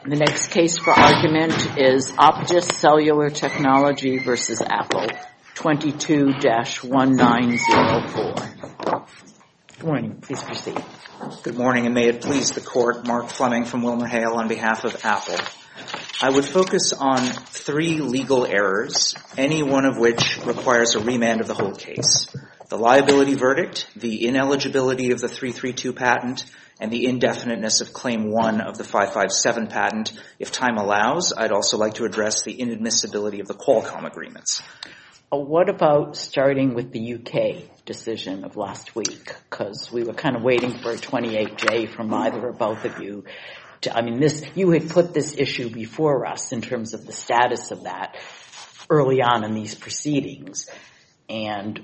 The next case for argument is Optus Cellular Technology v. Apple, 22-1904. Good morning. Please proceed. Good morning, and may it please the Court, Mark Fleming from WilmerHale on behalf of Apple. I would focus on three legal errors, any one of which requires a remand of the whole case. The liability verdict, the ineligibility of the 332 patent, and the indefiniteness of Claim 1 of the 557 patent. If time allows, I'd also like to address the inadmissibility of the Qualcomm agreements. What about starting with the UK decision of last week? Because we were kind of waiting for a 28J from either or both of you. You had put this issue before us in terms of the status of that early on in these proceedings. And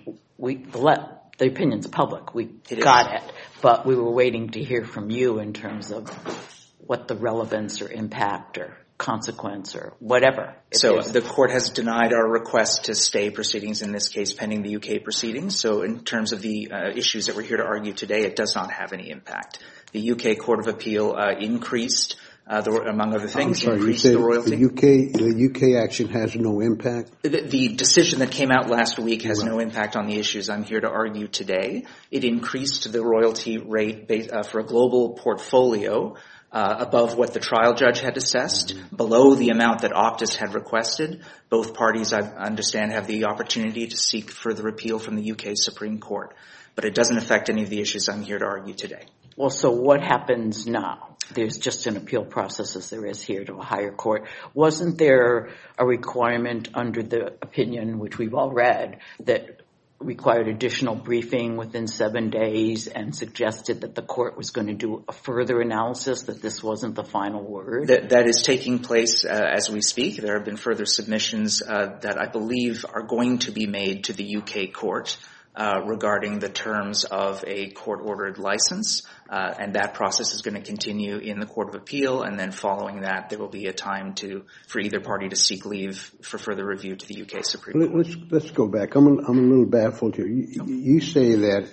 the opinion's public. We got it. But we were waiting to hear from you in terms of what the relevance or impact or consequence or whatever. So the Court has denied our request to stay proceedings in this case pending the UK proceedings. So in terms of the issues that we're here to argue today, it does not have any impact. The UK Court of Appeal increased, among other things, increased the royalty. The UK action has no impact? The decision that came out last week has no impact on the issues I'm here to argue today. It increased the royalty rate for a global portfolio above what the trial judge had assessed, below the amount that Optus had requested. Both parties, I understand, have the opportunity to seek further appeal from the UK Supreme Court. But it doesn't affect any of the issues I'm here to argue today. Well, so what happens now? There's just an appeal process as there is here to a higher court. Wasn't there a requirement under the opinion, which we've all read, that required additional briefing within 7 days and suggested that the court was going to do a further analysis, that this wasn't the final word? That is taking place as we speak. There have been further submissions that I believe are going to be made to the UK court regarding the terms of a court-ordered license, and that process is going to continue in the Court of Appeal, and then following that there will be a time for either party to seek leave for further review to the UK Supreme Court. Let's go back. I'm a little baffled here. You say that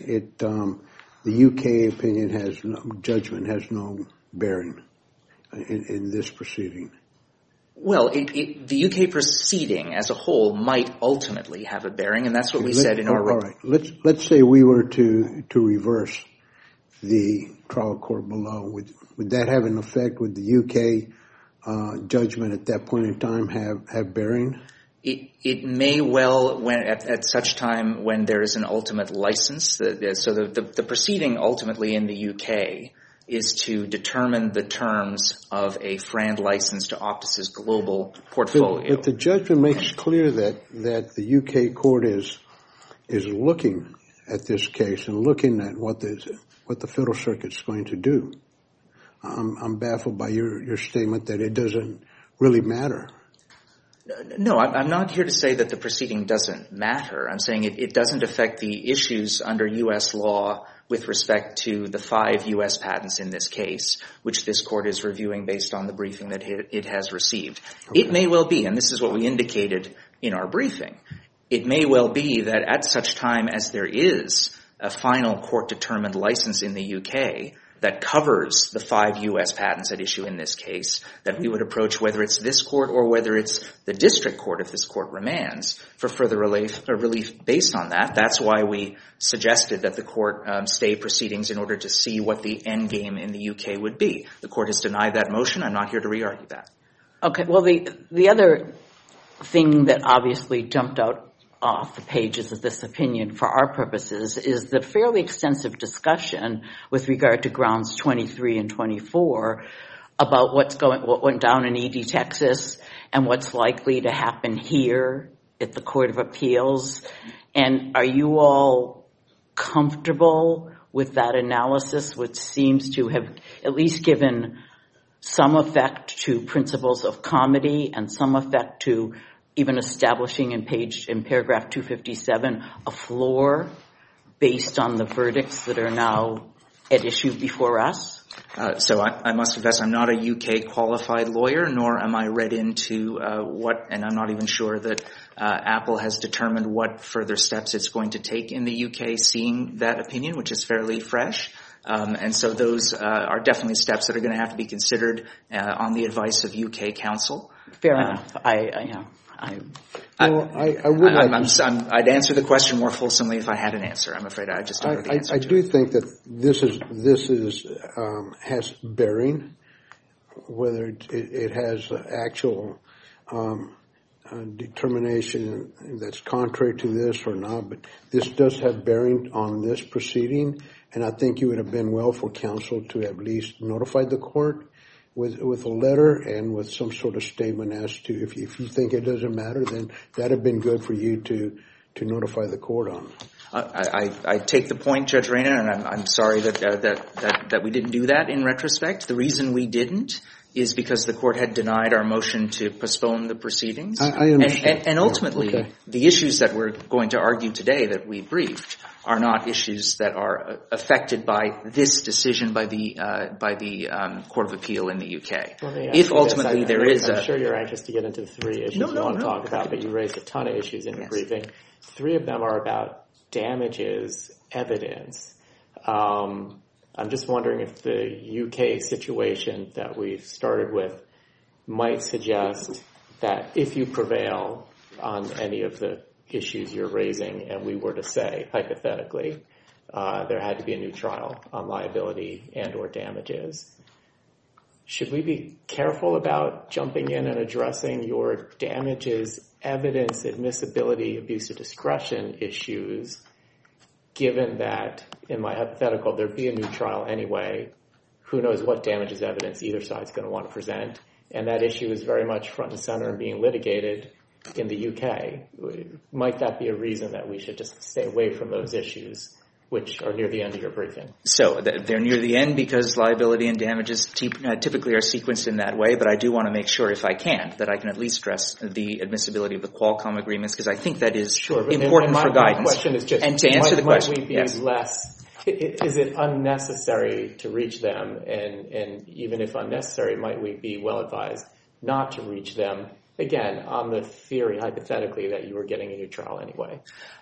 the UK opinion judgment has no bearing in this proceeding. Well, the UK proceeding as a whole might ultimately have a bearing, and that's what we said in our report. All right. Let's say we were to reverse the trial court below. Would that have an effect? Would the UK judgment at that point in time have bearing? It may well, at such time when there is an ultimate license. So the proceeding ultimately in the UK is to determine the terms of a FRAND license to Optus's global portfolio. But the judgment makes clear that the UK court is looking at this case and looking at what the Federal Circuit's going to do. I'm baffled by your statement that it doesn't really matter. No, I'm not here to say that the proceeding doesn't matter. I'm saying it doesn't affect the issues under U.S. law with respect to the 5 U.S. patents in this case, which this court is reviewing based on the briefing that it has received. Okay. It may well be, and this is what we indicated in our briefing, it may well be that at such time as there is a final court-determined license in the UK that covers the 5 U.S. patents at issue in this case, that we would approach whether it's this court or whether it's the district court if this court remands for further relief based on that. That's why we suggested that the court stay proceedings in order to see what the end game in the UK would be. The court has denied that motion. I'm not here to re-argue that. Okay. Well, the other thing that obviously jumped out off the pages of this opinion for our purposes is the fairly extensive discussion with regard to grounds 23 and 24 about what went down in ED Texas and what's likely to happen here at the Court of Appeals. And are you all comfortable with that analysis, which seems to have at least given some effect to principles of comity and some effect to even establishing in paragraph 257 a floor based on the verdicts that are now at issue before us? So I must confess I'm not a UK qualified lawyer, nor am I read into and I'm not even sure that Apple has determined what further steps it's going to take in the UK seeing that opinion, which is fairly fresh. And so those are definitely steps that are going to have to be considered on the advice of UK counsel. Fair enough. I'd answer the question more fulsomely if I had an answer. I'm afraid I just don't have the answer. I do think that this has bearing, whether it has actual determination that's contrary to this or not, but this does have bearing on this proceeding, and I think it would have been well for counsel to at least notify the court with a letter and with some sort of statement as to if you think it doesn't matter, then that'd have been good for you to notify the court on. I take the point, Judge Reyna, and I'm sorry that we didn't do that in retrospect. The reason we didn't is because the court had denied our motion to postpone the proceedings. I understand. And ultimately, the issues that we're going to argue today that we briefed are not issues that are affected by this decision by the Court of Appeal in the UK. If ultimately there is I'm sure you're anxious to get into the three issues you want to talk about, but you raised a ton of issues in your briefing. 3 of them are about damages evidence. I'm just wondering if the UK situation that we've started with might suggest that if you prevail on any of the issues you're raising and we were to say, hypothetically, there had to be a new trial on liability and or damages, should we be careful about jumping in and addressing your damages evidence, admissibility, abuse of discretion issues, given that, in my hypothetical, there'd be a new trial anyway? Who knows what damages evidence either side's going to want to present, and that issue is very much front and center and being litigated in the UK. Might that be a reason that we should just stay away from those issues, which are near the end of your briefing? So they're near the end because liability and damages typically are sequenced in that way, but I do want to make sure, if I can, that I can at least stress the admissibility of the Qualcomm agreements, because I think that is important for guidance. My question is just, and to answer the question, might we be less, is it unnecessary to reach them, and even if unnecessary, might we be well advised not to reach them, again, on the theory, hypothetically, that you were getting a new trial anyway?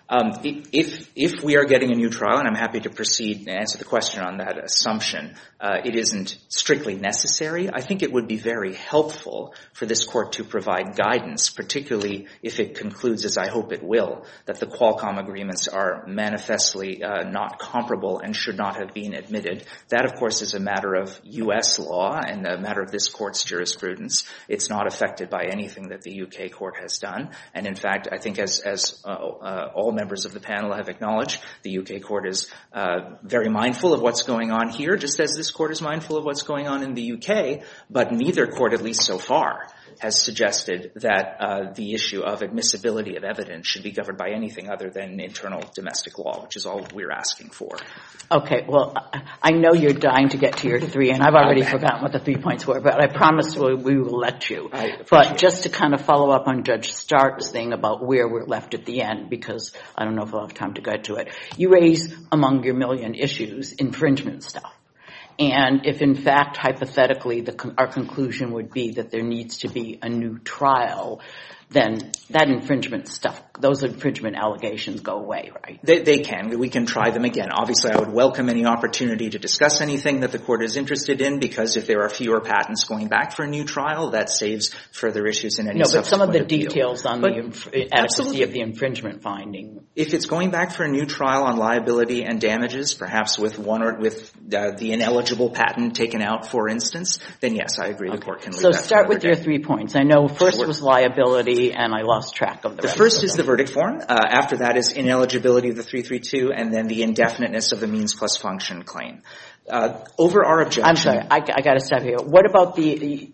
If we are getting a new trial, and I'm happy to proceed and answer the question on that assumption, it isn't strictly necessary. I think it would be very helpful for this court to provide guidance, particularly if it concludes, as I hope it will, that the Qualcomm agreements are manifestly not comparable and should not have been admitted. That, of course, is a matter of U.S. law and a matter of this court's jurisprudence. It's not affected by anything that the UK court has done. And in fact, I think as all members of the panel have acknowledged, the UK court is very mindful of what's going on here, just as this court is mindful of what's going on in the UK, but neither court, at least so far, has suggested that the issue of admissibility of evidence should be governed by anything other than internal domestic law, which is all we're asking for. Okay, well, I know you're dying to get to your 3, and I've already forgotten what the 3 points were, but I promise we will let you. But just to kind of follow up on Judge Stark's thing about where we're left at the end, because I don't know if I'll have time to get to it, you raise among your million issues infringement stuff. And if, in fact, hypothetically, our conclusion would be that there needs to be a new trial, then that infringement stuff, those infringement allegations go away, right? They can. We can try them again. Obviously, I would welcome any opportunity to discuss anything that the court is interested in, because if there are fewer patents going back for a new trial, that saves further issues in any subsequent but some of the appeal. Details on the adequacy of the infringement finding. If it's going back for a new trial on liability and damages, perhaps with the ineligible patent taken out, for instance, then yes, I agree the court can leave that. So start with your 3 points. I know first was liability, and I lost track of the rest. The first is the verdict form. After that is ineligibility of the 332, and then the indefiniteness of the means plus function claim. Over our objection. I'm sorry, I got to stop here. What about the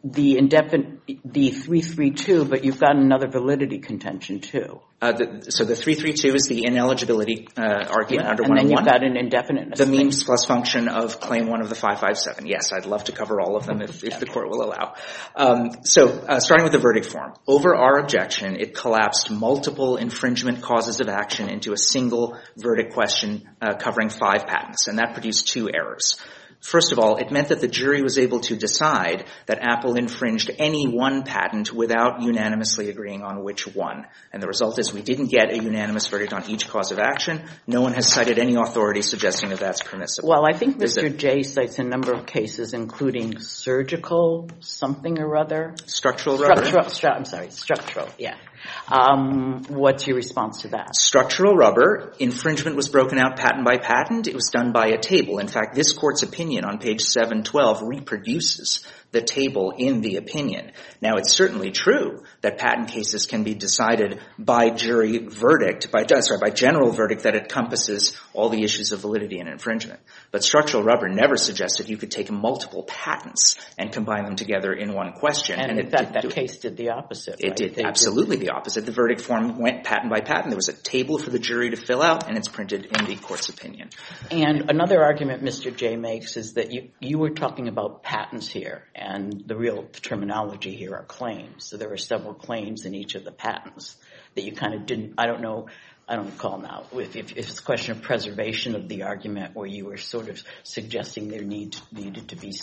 332? But you've got another validity contention too. So the 332 is the ineligibility argument under 101. And then you've got an indefiniteness. The means plus function of claim 1 of the 557. Yes, I'd love to cover all of them if the court will allow. Starting with the verdict form. Over our objection, it collapsed multiple infringement causes of action into a single verdict question covering 5 patents, and that produced 2 errors. First of all, it meant that the jury was able to decide that Apple infringed any one patent without unanimously agreeing on which one. And the result is we didn't get a unanimous verdict on each cause of action. No one has cited any authority suggesting that that's permissible. Well, I think Mr. J cites a number of cases, including surgical something or other. Structural rubber. Structural, yeah. What's your response to that? Structural rubber, infringement was broken out patent by patent. It was done by a table. In fact, this court's opinion on page 712 reproduces the table in the opinion. Now, it's certainly true that patent cases can be decided by jury verdict, by general verdict that encompasses all the issues of validity and infringement. But structural rubber never suggested you could take multiple patents and combine them together in one question. And in fact, that case did the opposite, right? It did absolutely the opposite. The verdict form went patent by patent. There was a table for the jury to fill out, and it's printed in the court's opinion. And another argument Mr. J makes is that you were talking about patents here, and the real terminology here are claims. So there are several claims in each of the patents that you kind of didn't, I don't recall now, if it's a question of preservation of the argument where you were sort of suggesting there needed to be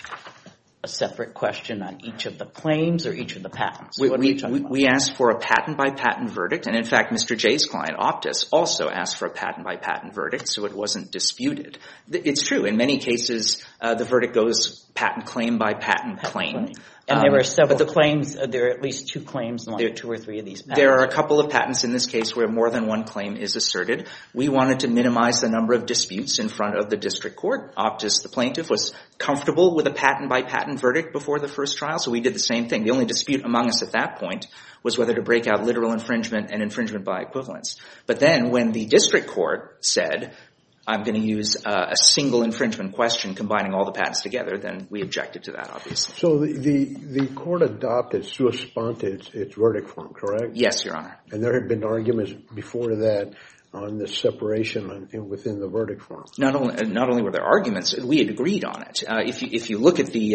a separate question on each of the claims or each of the patents. We asked for a patent-by-patent verdict, and in fact, Mr. J's client, Optus, also asked for a patent-by-patent verdict, so it wasn't disputed. It's true. In many cases, the verdict goes patent claim by patent claim. And there were several claims. There are at least two claims in like 2 or 3 of these patents. There are a couple of patents in this case where more than one claim is asserted. We wanted to minimize the number of disputes in front of the district court. Optus, the plaintiff, was comfortable with a patent-by-patent verdict before the first trial, so we did the same thing. The only dispute among us at that point was whether to break out literal infringement and infringement by equivalence. But then when the district court said, I'm going to use a single infringement question combining all the patents together, then we objected to that, obviously. So the court adopted sua sponte its verdict form, correct? Yes, Your Honor. And there had been arguments before that on the separation within the verdict form. Not only were there arguments, we had agreed on it. If you look at the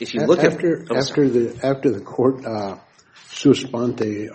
after the court sua sponte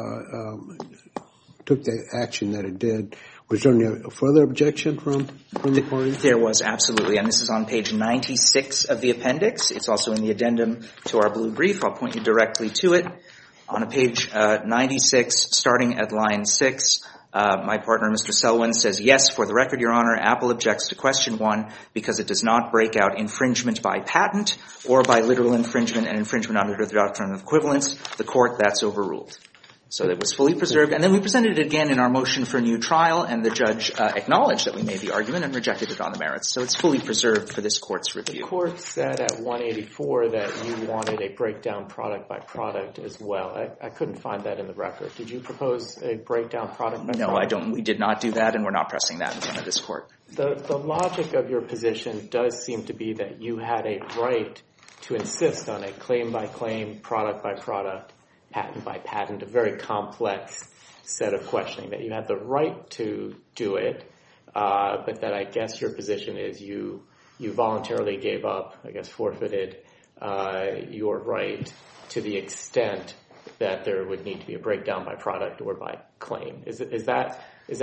took the action that it did, was there any further objection from the parties? There was, absolutely. And this is on page 96 of the appendix. It's also in the addendum to our blue brief. I'll point you directly to it. On page 96, starting at line 6, my partner, Mr. Selwyn, says, yes, for the record, Your Honor, Apple objects to question 1 because it does not break out infringement by patent or by literal infringement and infringement under the doctrine of equivalence. The court, that's overruled. So it was fully preserved. And then we presented it again in our motion for a new trial, and the judge acknowledged that we made the argument and rejected it on the merits. So it's fully preserved for this court's review. The court said at 184 that you wanted a breakdown product by product as well. I couldn't find that in the record. Did you propose a breakdown product by product? No, I don't. We did not do that, and we're not pressing that in front of this court. The logic of your position does seem to be that you had a right to insist on a claim-by-claim, product-by-product, patent-by-patent, a very complex set of questioning, that you had the right to do it, but that I guess your position is you voluntarily gave up, I guess forfeited, your right to the extent that there would need to be a breakdown by product or by claim. Is that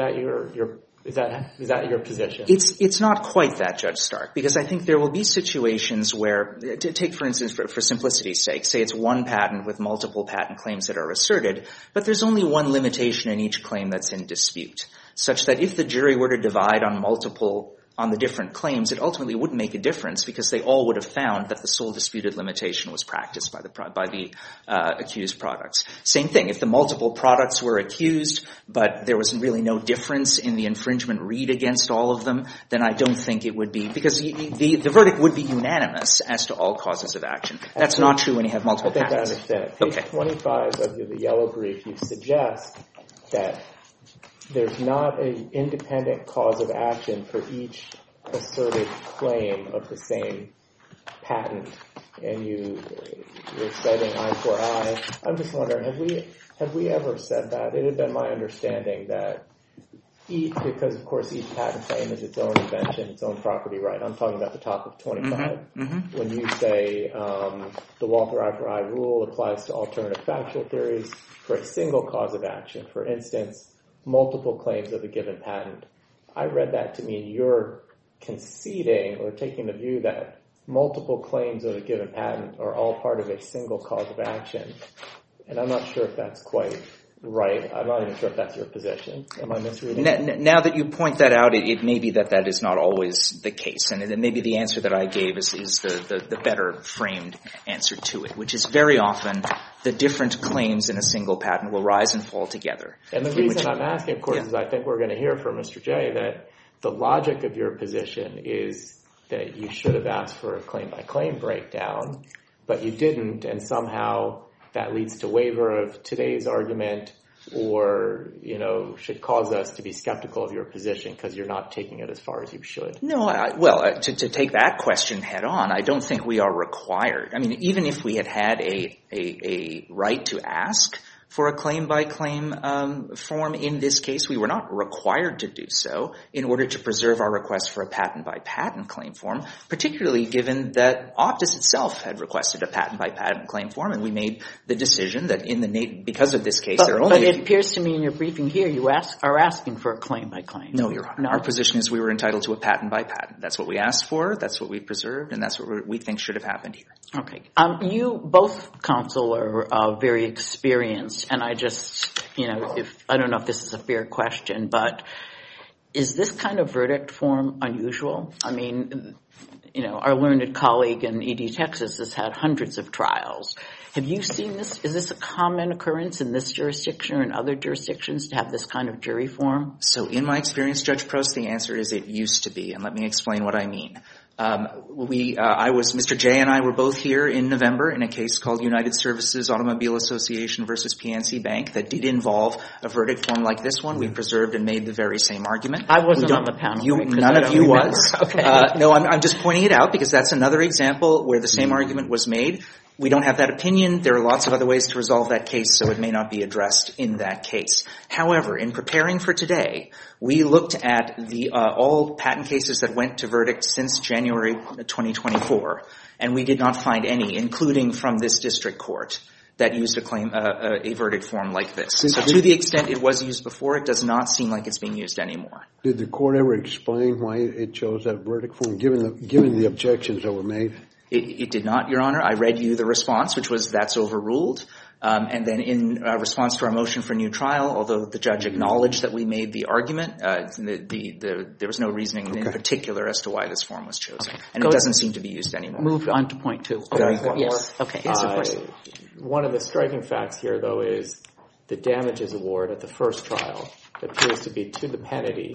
your position? It's not quite that, Judge Stark, because I think there will be situations where, take for instance, for simplicity's sake, say it's one patent with multiple patent claims that are asserted, but there's only one limitation in each claim that's in dispute, such that if the jury were to divide on the different claims, it ultimately wouldn't make a difference because they all would have found that the sole disputed limitation was practiced by the accused products. Same thing, if the multiple products were accused, but there was really no difference in the infringement read against all of them, then I don't think it would be, because the verdict would be unanimous as to all causes of action. That's not true when you have multiple patents. I think I understand. Page 25 of the yellow brief, you suggest that there's not an independent cause of action for each asserted claim of the same patent, and you're citing eye for eye. I'm just wondering, have we ever said that? It had been my understanding that because of course each patent claim is its own invention, its own property right. I'm talking about the top of 25. When you say the Walther eye for eye rule applies to alternative factual theories for a single cause of action, for instance, multiple claims of a given patent, I read that to mean your conceding or taking the view that multiple claims of a given patent are all part of a single cause of action. And I'm not sure if that's quite right. I'm not even sure if that's your position. Am I misreading? Now that you point that out, it may be that is not always the case. And maybe the answer that I gave is the better framed answer to it, which is very often the different claims in a single patent will rise and fall together. And the reason I'm asking, of course, is I think we're going to hear from Mr. J that the logic of your position is that you should have asked for a claim-by-claim breakdown, but you didn't, and somehow that leads to waiver of today's argument or, should cause us to be skeptical of your position because you're not taking it as far as you should. No, to take that question head on, I don't think we are required. I mean, even if we had a right to ask for a claim-by-claim form in this case, we were not required to do so in order to preserve our request for a patent-by-patent claim form, particularly given that Optus itself had requested a patent-by-patent claim form, and we made the decision that because of this case, there are only... But it appears to me in your briefing here you are asking for a claim-by-claim. No, Your Honor. No? Our position is we were entitled to a patent-by-patent. That's what we asked for, that's what we preserved, and that's what we think should have happened here. Okay. You, both counsel, are very experienced. And I just, I don't know if this is a fair question, but is this kind of verdict form unusual? I mean, our learned colleague in ED Texas has had hundreds of trials. Have you seen this? Is this a common occurrence in this jurisdiction or in other jurisdictions to have this kind of jury form? So in my experience, Judge Prost, the answer is it used to be, and let me explain what I mean. Mr. J and I were both here in November in a case called United Services Automobile Association versus PNC Bank that did involve a verdict form like this one. We preserved and made the very same argument. I wasn't on the panel. None of you was. Okay. No, I'm just pointing it out because that's another example where the same argument was made. We don't have that opinion. There are lots of other ways to resolve that case, so it may not be addressed in that case. However, in preparing for today, we looked at all patent cases that went to verdict since January 2024, and we did not find any, including from this district court, that used a verdict form like this. So to the extent it was used before, it does not seem like it's being used anymore. Did the court ever explain why it chose that verdict form, given the objections that were made? It did not, Your Honor. I read you the response, which was that's overruled. And then in response to our motion for new trial, although the judge acknowledged that we made the argument, there was no reasoning in particular as to why this form was chosen. And it doesn't seem to be used anymore. Move on to point 2. Yes. Okay. Yes, of course. One of the striking facts here, though, is the damages award at the first trial appears to be to the penny,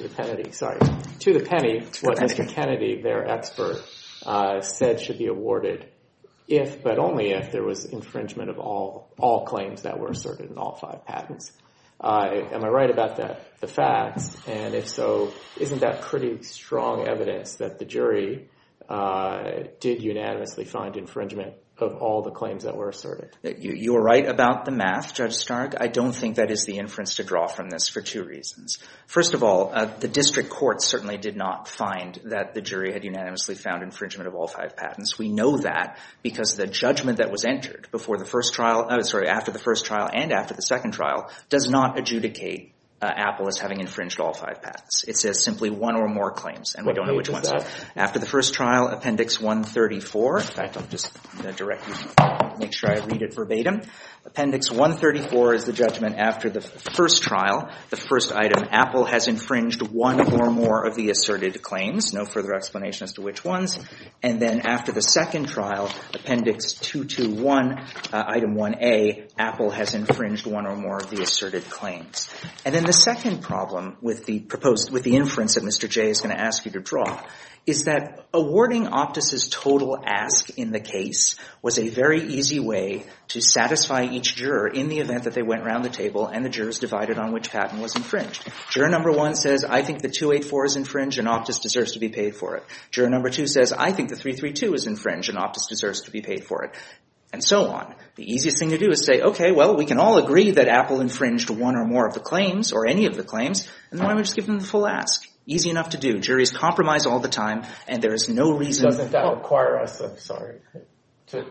what Mr. Kennedy, their expert, said should be awarded if, but only if, there was infringement of all claims that were asserted in all 5 patents. Am I right about the facts? And if so, isn't that pretty strong evidence that the jury did unanimously find infringement of all the claims that were asserted? You are right about the math, Judge Stark. I don't think that is the inference to draw from this for 2 reasons. First of all, the district court certainly did not find that the jury had unanimously found infringement of all 5 patents. We know that because the judgment that was entered before the first trial, after the first trial and after the second trial, does not adjudicate Apple as having infringed all 5 patents. It says simply 1 or more claims, and we don't know which ones. After the first trial, Appendix 134. In fact, I'll just direct you to make sure I read it verbatim. Appendix 134 is the judgment after the first trial. The first item, Apple has infringed 1 or more of the asserted claims. No further explanation as to which ones. And then after the second trial, Appendix 221, Item 1A, Apple has infringed 1 or more of the asserted claims. And then the second problem with the inference that Mr. J is going to ask you to draw is that awarding Optus's total ask in the case was a very easy way to satisfy each juror in the event that they went around the table and the jurors divided on which patent was infringed. Juror number 1 says, I think the 284 is infringed and Optus deserves to be paid for it. Juror number 2 says, I think the 332 is infringed and Optus deserves to be paid for it. And so on. The easiest thing to do is say, okay, well, we can all agree that Apple infringed 1 or more of the claims, or any of the claims, and then why don't we just give them the full ask? Easy enough to do. Juries compromise all the time, and there is no reason... Doesn't that require us,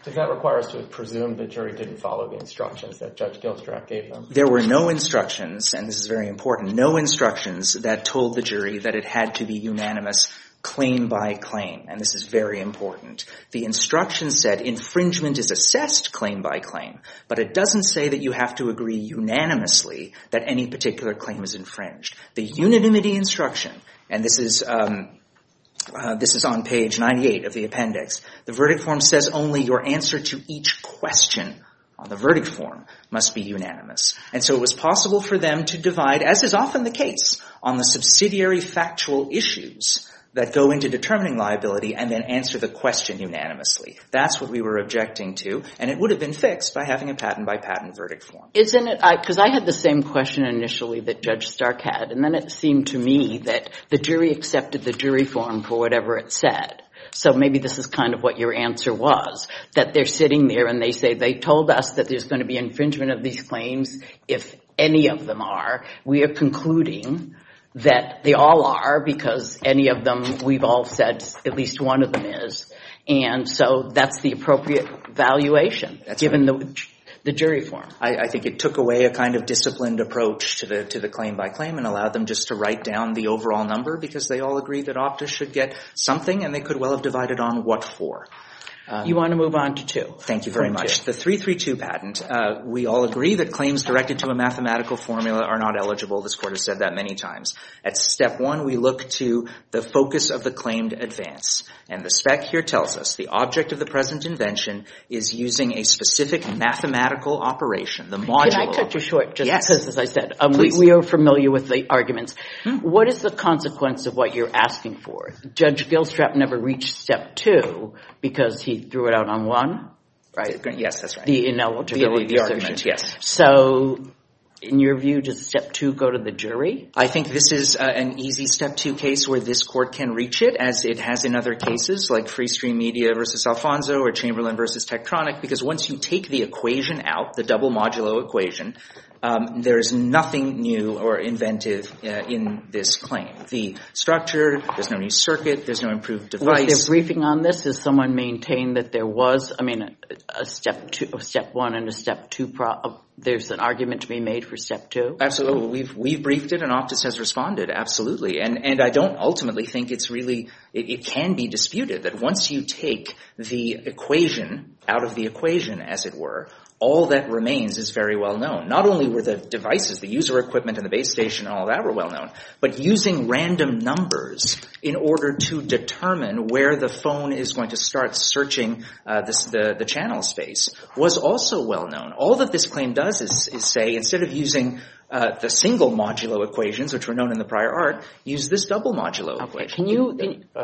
Does that require us to presume the jury didn't follow the instructions that Judge Gilstrap gave them? There were no instructions, and this is very important, no instructions that told the jury that it had to be unanimous claim by claim, and this is very important. The instruction said infringement is assessed claim by claim, but it doesn't say that you have to agree unanimously that any particular claim is infringed. The unanimity instruction, and this is on page 98 of the appendix. The verdict form says only your answer to each question on the verdict form must be unanimous. And so it was possible for them to divide, as is often the case, on the subsidiary factual issues that go into determining liability and then answer the question unanimously. That's what we were objecting to, and it would have been fixed by having a patent-by-patent verdict form. Isn't it, because I had the same question initially that Judge Stark had, and then it seemed to me that the jury accepted the jury form for whatever it said. So maybe this is kind of what your answer was, that they're sitting there and they say, they told us that there's going to be infringement of these claims if any of them are. We are concluding that they all are because any of them, we've all said at least one of them is. And so that's the appropriate valuation given the jury form. I think it took away a kind of disciplined approach to the claim by claim and allowed them just to write down the overall number because they all agreed that Optus should get something and they could well have divided on what for. You want to move on to 2. Thank you very much. The 332 patent, we all agree that claims directed to a mathematical formula are not eligible. This Court has said that many times. At step 1, we look to the focus of the claimed advance. And the spec here tells us the object of the present invention is using a specific mathematical operation, the modulo. Can I cut you short just Yes. because, as I said, we are familiar with the arguments. What is the consequence of what you're asking for? Judge Gilstrap never reached step 2 because he threw it out on 1, right? Yes, that's right. The ineligibility the argument, yes. So, in your view, does step 2 go to the jury? I think this is an easy step 2 case where this Court can reach it, as it has in other cases like Freestream Media versus Alfonso or Chamberlain versus Tektronix, because once you take the equation out, the double modulo equation, there is nothing new or inventive in this claim. The structure, there's no new circuit, there's no improved device. Was there briefing on this? Has someone maintained that there was, a step 1 and a step 2 there's an argument to be made for step 2? Absolutely. We've briefed it and Optus has responded. Absolutely. And I don't ultimately think it's really, it can be disputed that once you take the equation out of the equation, as it were, all that remains is very well known. Not only were the devices, the user equipment and the base station and all that were well known, but using random numbers in order to determine where the phone is going to start searching the channel space was also well known. All that this claim does is say, instead of using the single modulo equations, which were known in the prior art, use this double modulo equation. Can you...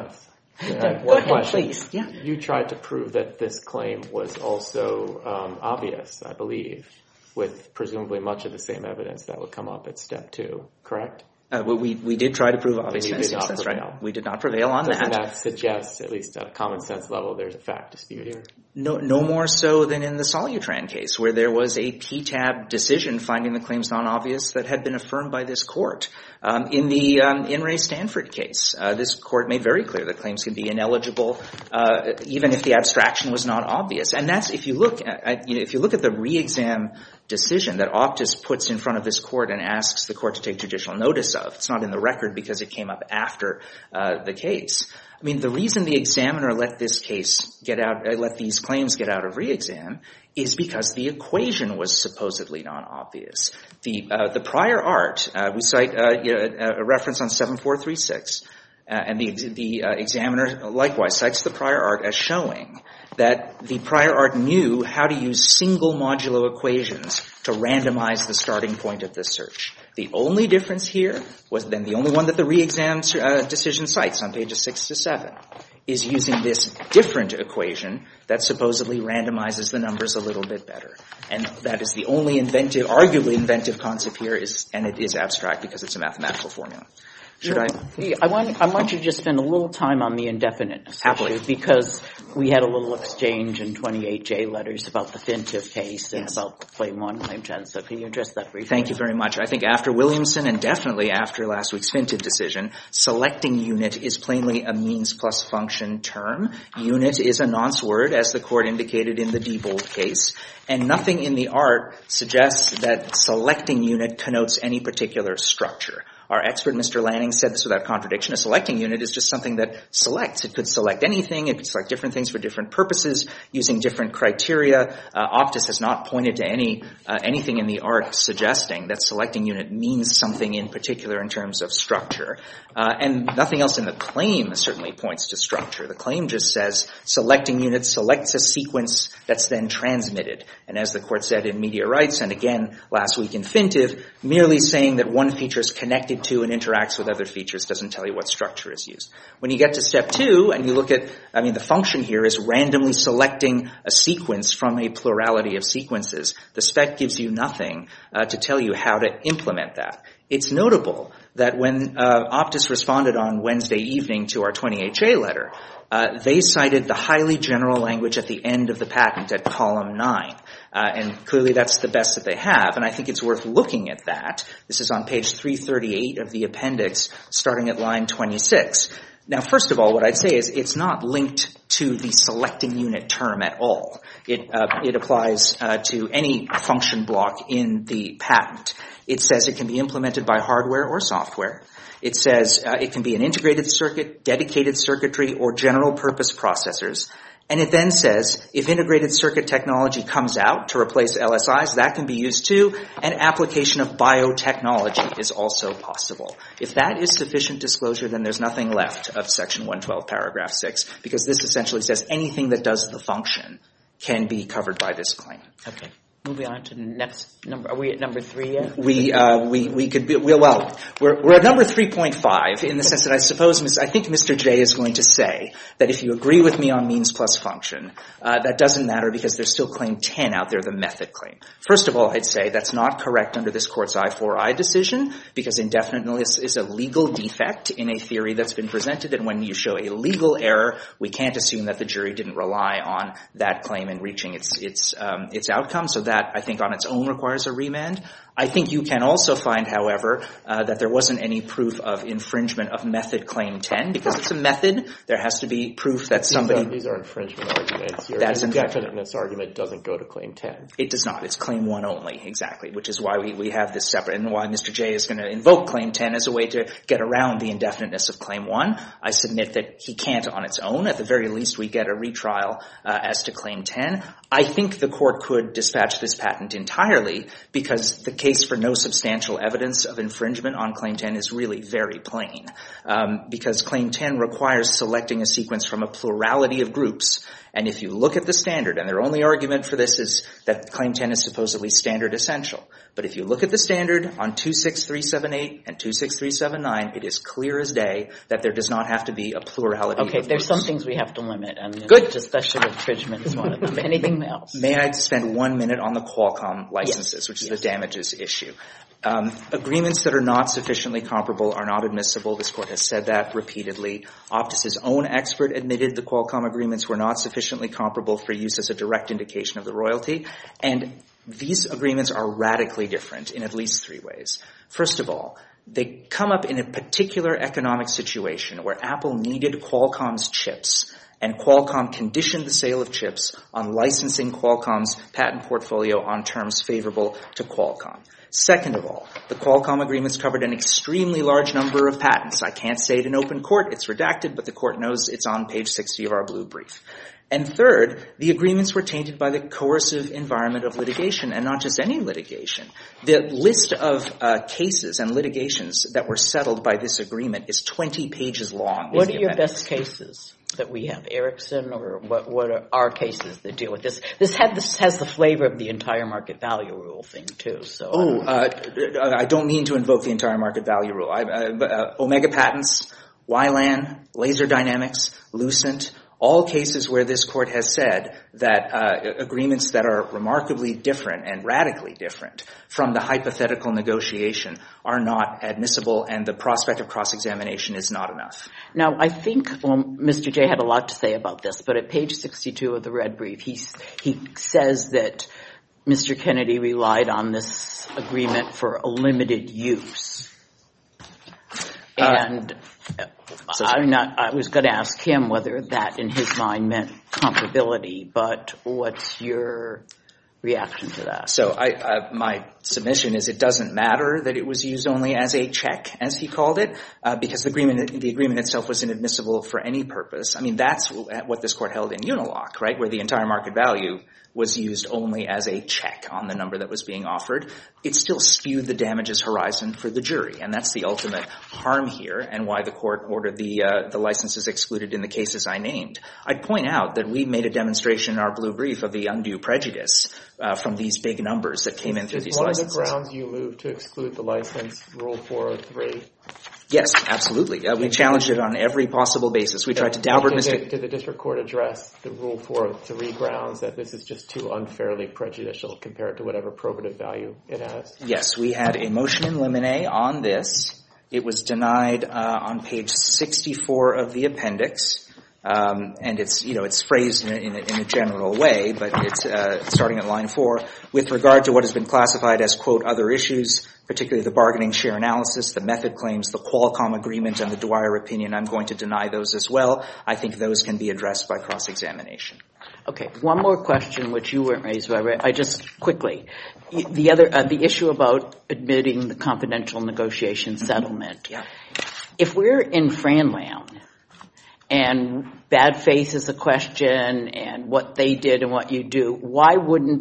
Go ahead, please. Yeah. You tried to prove that this claim was also obvious, I believe, with presumably much of the same evidence that would come up at step 2, correct? We did try to prove obviousness. Yes, that's right. We did not prevail on that. Doesn't that suggest, at least at a common sense level, there's a fact dispute here? No more so than in the Solutran case, where there was a PTAB decision finding the claims non-obvious that had been affirmed by this Court. In the In re Stanford case, this Court made very clear that claims can be ineligible even if the abstraction was not obvious. And that's, if you look at the re-exam decision that Optus puts in front of this Court and asks the Court to take judicial notice of. It's not in the record because it came up after the case. I mean, the reason the examiner let these claims get out of re-exam is because the equation was supposedly non-obvious. The prior art, we cite a reference on 7436, and the examiner likewise cites the prior art as showing that the prior art knew how to use single modulo equations to randomize the starting point of the search. The only difference here was then the only one that the re-exam decision cites on pages 6 to 7 is using this different equation that supposedly randomizes the numbers a little bit better. And that is the only arguably inventive concept here, and it is abstract because it's a mathematical formula. I want you to just spend a little time on the indefiniteness issue, because we had a little exchange in 28J letters about the Fintiv case and about Claim 1, Claim 10. So can you address that briefly? Thank you very much. I think after Williamson and definitely after last week's Fintiv decision, selecting unit is plainly a means plus function term. Unit is a nonce word, as the court indicated in the Diebold case, and nothing in the art suggests that selecting unit connotes any particular structure. Our expert, Mr. Lanning, said this without contradiction. A selecting unit is just something that selects. It could select anything. It could select different things for different purposes using different criteria. Optus has not pointed to anything in the art suggesting that selecting unit means something in particular in terms of structure. And nothing else in the claim certainly points to structure. The claim just says selecting unit selects a sequence that's then transmitted. And as the court said in Media Rights and again last week in Fintiv, merely saying that one feature is connected to and interacts with other features doesn't tell you what structure is used. When you get to step 2 and you look at, the function here is randomly selecting a sequence from a plurality of sequences. The spec gives you nothing to tell you how to implement that. It's notable that when Optus responded on Wednesday evening to our 28J letter, they cited the highly general language at the end of the patent at column 9. And clearly that's the best that they have, and I think it's worth looking at that. This is on page 338 of the appendix, starting at line 26. Now, first of all, what I'd say is it's not linked to the selecting unit term at all. It applies to any function block in the patent. It says it can be implemented by hardware or software. It says it can be an integrated circuit, dedicated circuitry, or general purpose processors. And it then says if integrated circuit technology comes out to replace LSIs, that can be used too, and application of biotechnology is also possible. If that is sufficient disclosure, then there's nothing left of Section 112, Paragraph 6, because this essentially says anything that does the function can be covered by this claim. Okay. Moving on to the next number. Are we at number 3 yet? We could be, we're at number 3.5 in the sense that I think Mr. J is going to say that if you agree with me on means plus function, that doesn't matter because there's still claim 10 out there, the method claim. First of all, I'd say that's not correct under this court's I4I decision because indefiniteness is a legal defect in a theory that's been presented, and when you show a legal error, we can't assume that the jury didn't rely on that claim in reaching its outcome. So that, I think, on its own requires a remand. I think you can also find, however, that there wasn't any proof of infringement of method claim 10 because it's a method. There has to be proof that somebody... These are infringement arguments. Your indefiniteness argument doesn't go to claim 10. It does not. It's claim 1 only, exactly, which is why we have this separate and why Mr. J is going to invoke claim 10 as a way to get around the indefiniteness of claim 1. I submit that he can't on its own. At the very least, we get a retrial as to claim 10. I think the court could dispatch this patent entirely because the case for no substantial evidence of infringement on Claim 10 is really very plain because Claim 10 requires selecting a sequence from a plurality of groups. And if you look at the standard, and their only argument for this is that Claim 10 is supposedly standard essential. But if you look at the standard on 26378 and 26379, it is clear as day that there does not have to be a plurality of groups. Okay, there's some things we have to limit, and Good. Discussion of infringement is one of them. Anything else? May I spend 1 minute on the Qualcomm licenses, which is the damages issue? Agreements that are not sufficiently comparable are not admissible. This court has said that repeatedly. Optus's own expert admitted the Qualcomm agreements were not sufficiently comparable for use as a direct indication of the royalty. And these agreements are radically different in at least 3 ways. First of all, they come up in a particular economic situation where Apple needed Qualcomm's chips, and Qualcomm conditioned the sale of chips on licensing Qualcomm's patent portfolio on terms favorable to Qualcomm. Second of all, the Qualcomm agreements covered an extremely large number of patents. I can't say it in open court. It's redacted, but the court knows it's on page 60 of our blue brief. And third, the agreements were tainted by the coercive environment of litigation, and not just any litigation. The list of cases and litigations that were settled by this agreement is 20 pages long. What are your best cases that we have? Ericsson, or what are our cases that deal with this? This has the flavor of the entire market value rule thing, too. So I don't mean to invoke the entire market value rule. Omega Patents, Wylan, Laser Dynamics, Lucent, All cases where this court has said that agreements that are remarkably different and radically different from the hypothetical negotiation are not admissible, and the prospect of cross-examination is not enough. Now, I think Mr. Jay had a lot to say about this, but at page 62 of the red brief, he says that Mr. Kennedy relied on this agreement for a limited use. And I was going to ask him whether that in his mind meant comparability, but what's your reaction to that? So my submission is it doesn't matter that it was used only as a check, as he called it, because the agreement itself was inadmissible for any purpose. I mean, that's what this court held in Unilock, right, where the entire market value was used only as a check on the number that was being offered. It still skewed the damages horizon for the jury, and that's the ultimate harm here and why the court ordered the licenses excluded in the cases I named. I'd point out that we made a demonstration in our blue brief of the undue prejudice from these big numbers that came in through these licenses. Is one of the grounds you moved to exclude the license, Rule 403? Yes, absolutely. We challenged it on every possible basis. We tried to Daubert Mr. Did the district court address the Rule 403 grounds that this is just too unfairly prejudicial compared to whatever probative value it has? Yes, we had a motion in limine on this. It was denied on page 64 of the appendix. And it's phrased in a general way, but it's starting at line 4. With regard to what has been classified as, quote, other issues, particularly the bargaining share analysis, the method claims, the Qualcomm agreement, and the Dwyer opinion, I'm going to deny those as well. I think those can be addressed by cross-examination. Okay, one more question which you weren't raised by. I just quickly, the issue about admitting the confidential negotiation settlement. Yeah. If we're in Franland, and bad faith is a question, and what they did and what you do, why wouldn't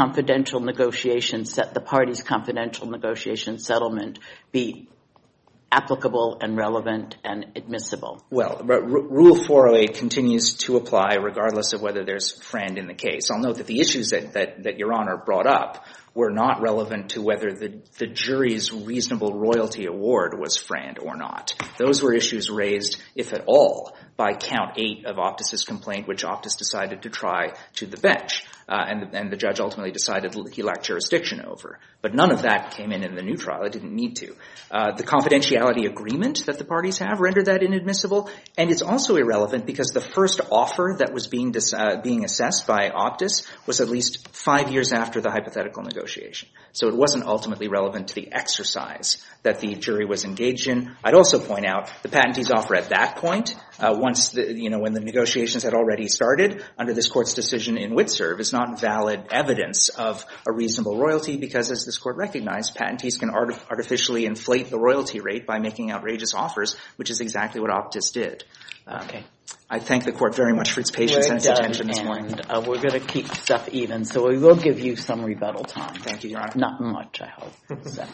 the parties' confidential negotiation settlement be applicable and relevant and admissible? Well, Rule 408 continues to apply regardless of whether there's friend in the case. I'll note that the issues that Your Honor brought up were not relevant to whether the jury's reasonable royalty award was friend or not. Those were issues raised, if at all, by count 8 of Optus's complaint, which Optus decided to try to the bench. And the judge ultimately decided he lacked jurisdiction over. But none of that came in the new trial. It didn't need to. The confidentiality agreement that the parties have rendered that inadmissible, and it's also irrelevant because the first offer that was being assessed by Optus was at least 5 years after the hypothetical negotiation. So it wasn't ultimately relevant to the exercise that the jury was engaged in. I'd also point out the patentee's offer at that point, when the negotiations had already started, under this court's decision in Witserv, is not valid evidence of a reasonable royalty because, as this court recognized, patentees can artificially inflate the royalty rate by making outrageous offers, which is exactly what Optus did. Okay. I thank the court very much for its patience and its attention this morning. And we're going to keep stuff even, so we will give you some rebuttal time. Thank you, Your Honor. Not much, I hope. So.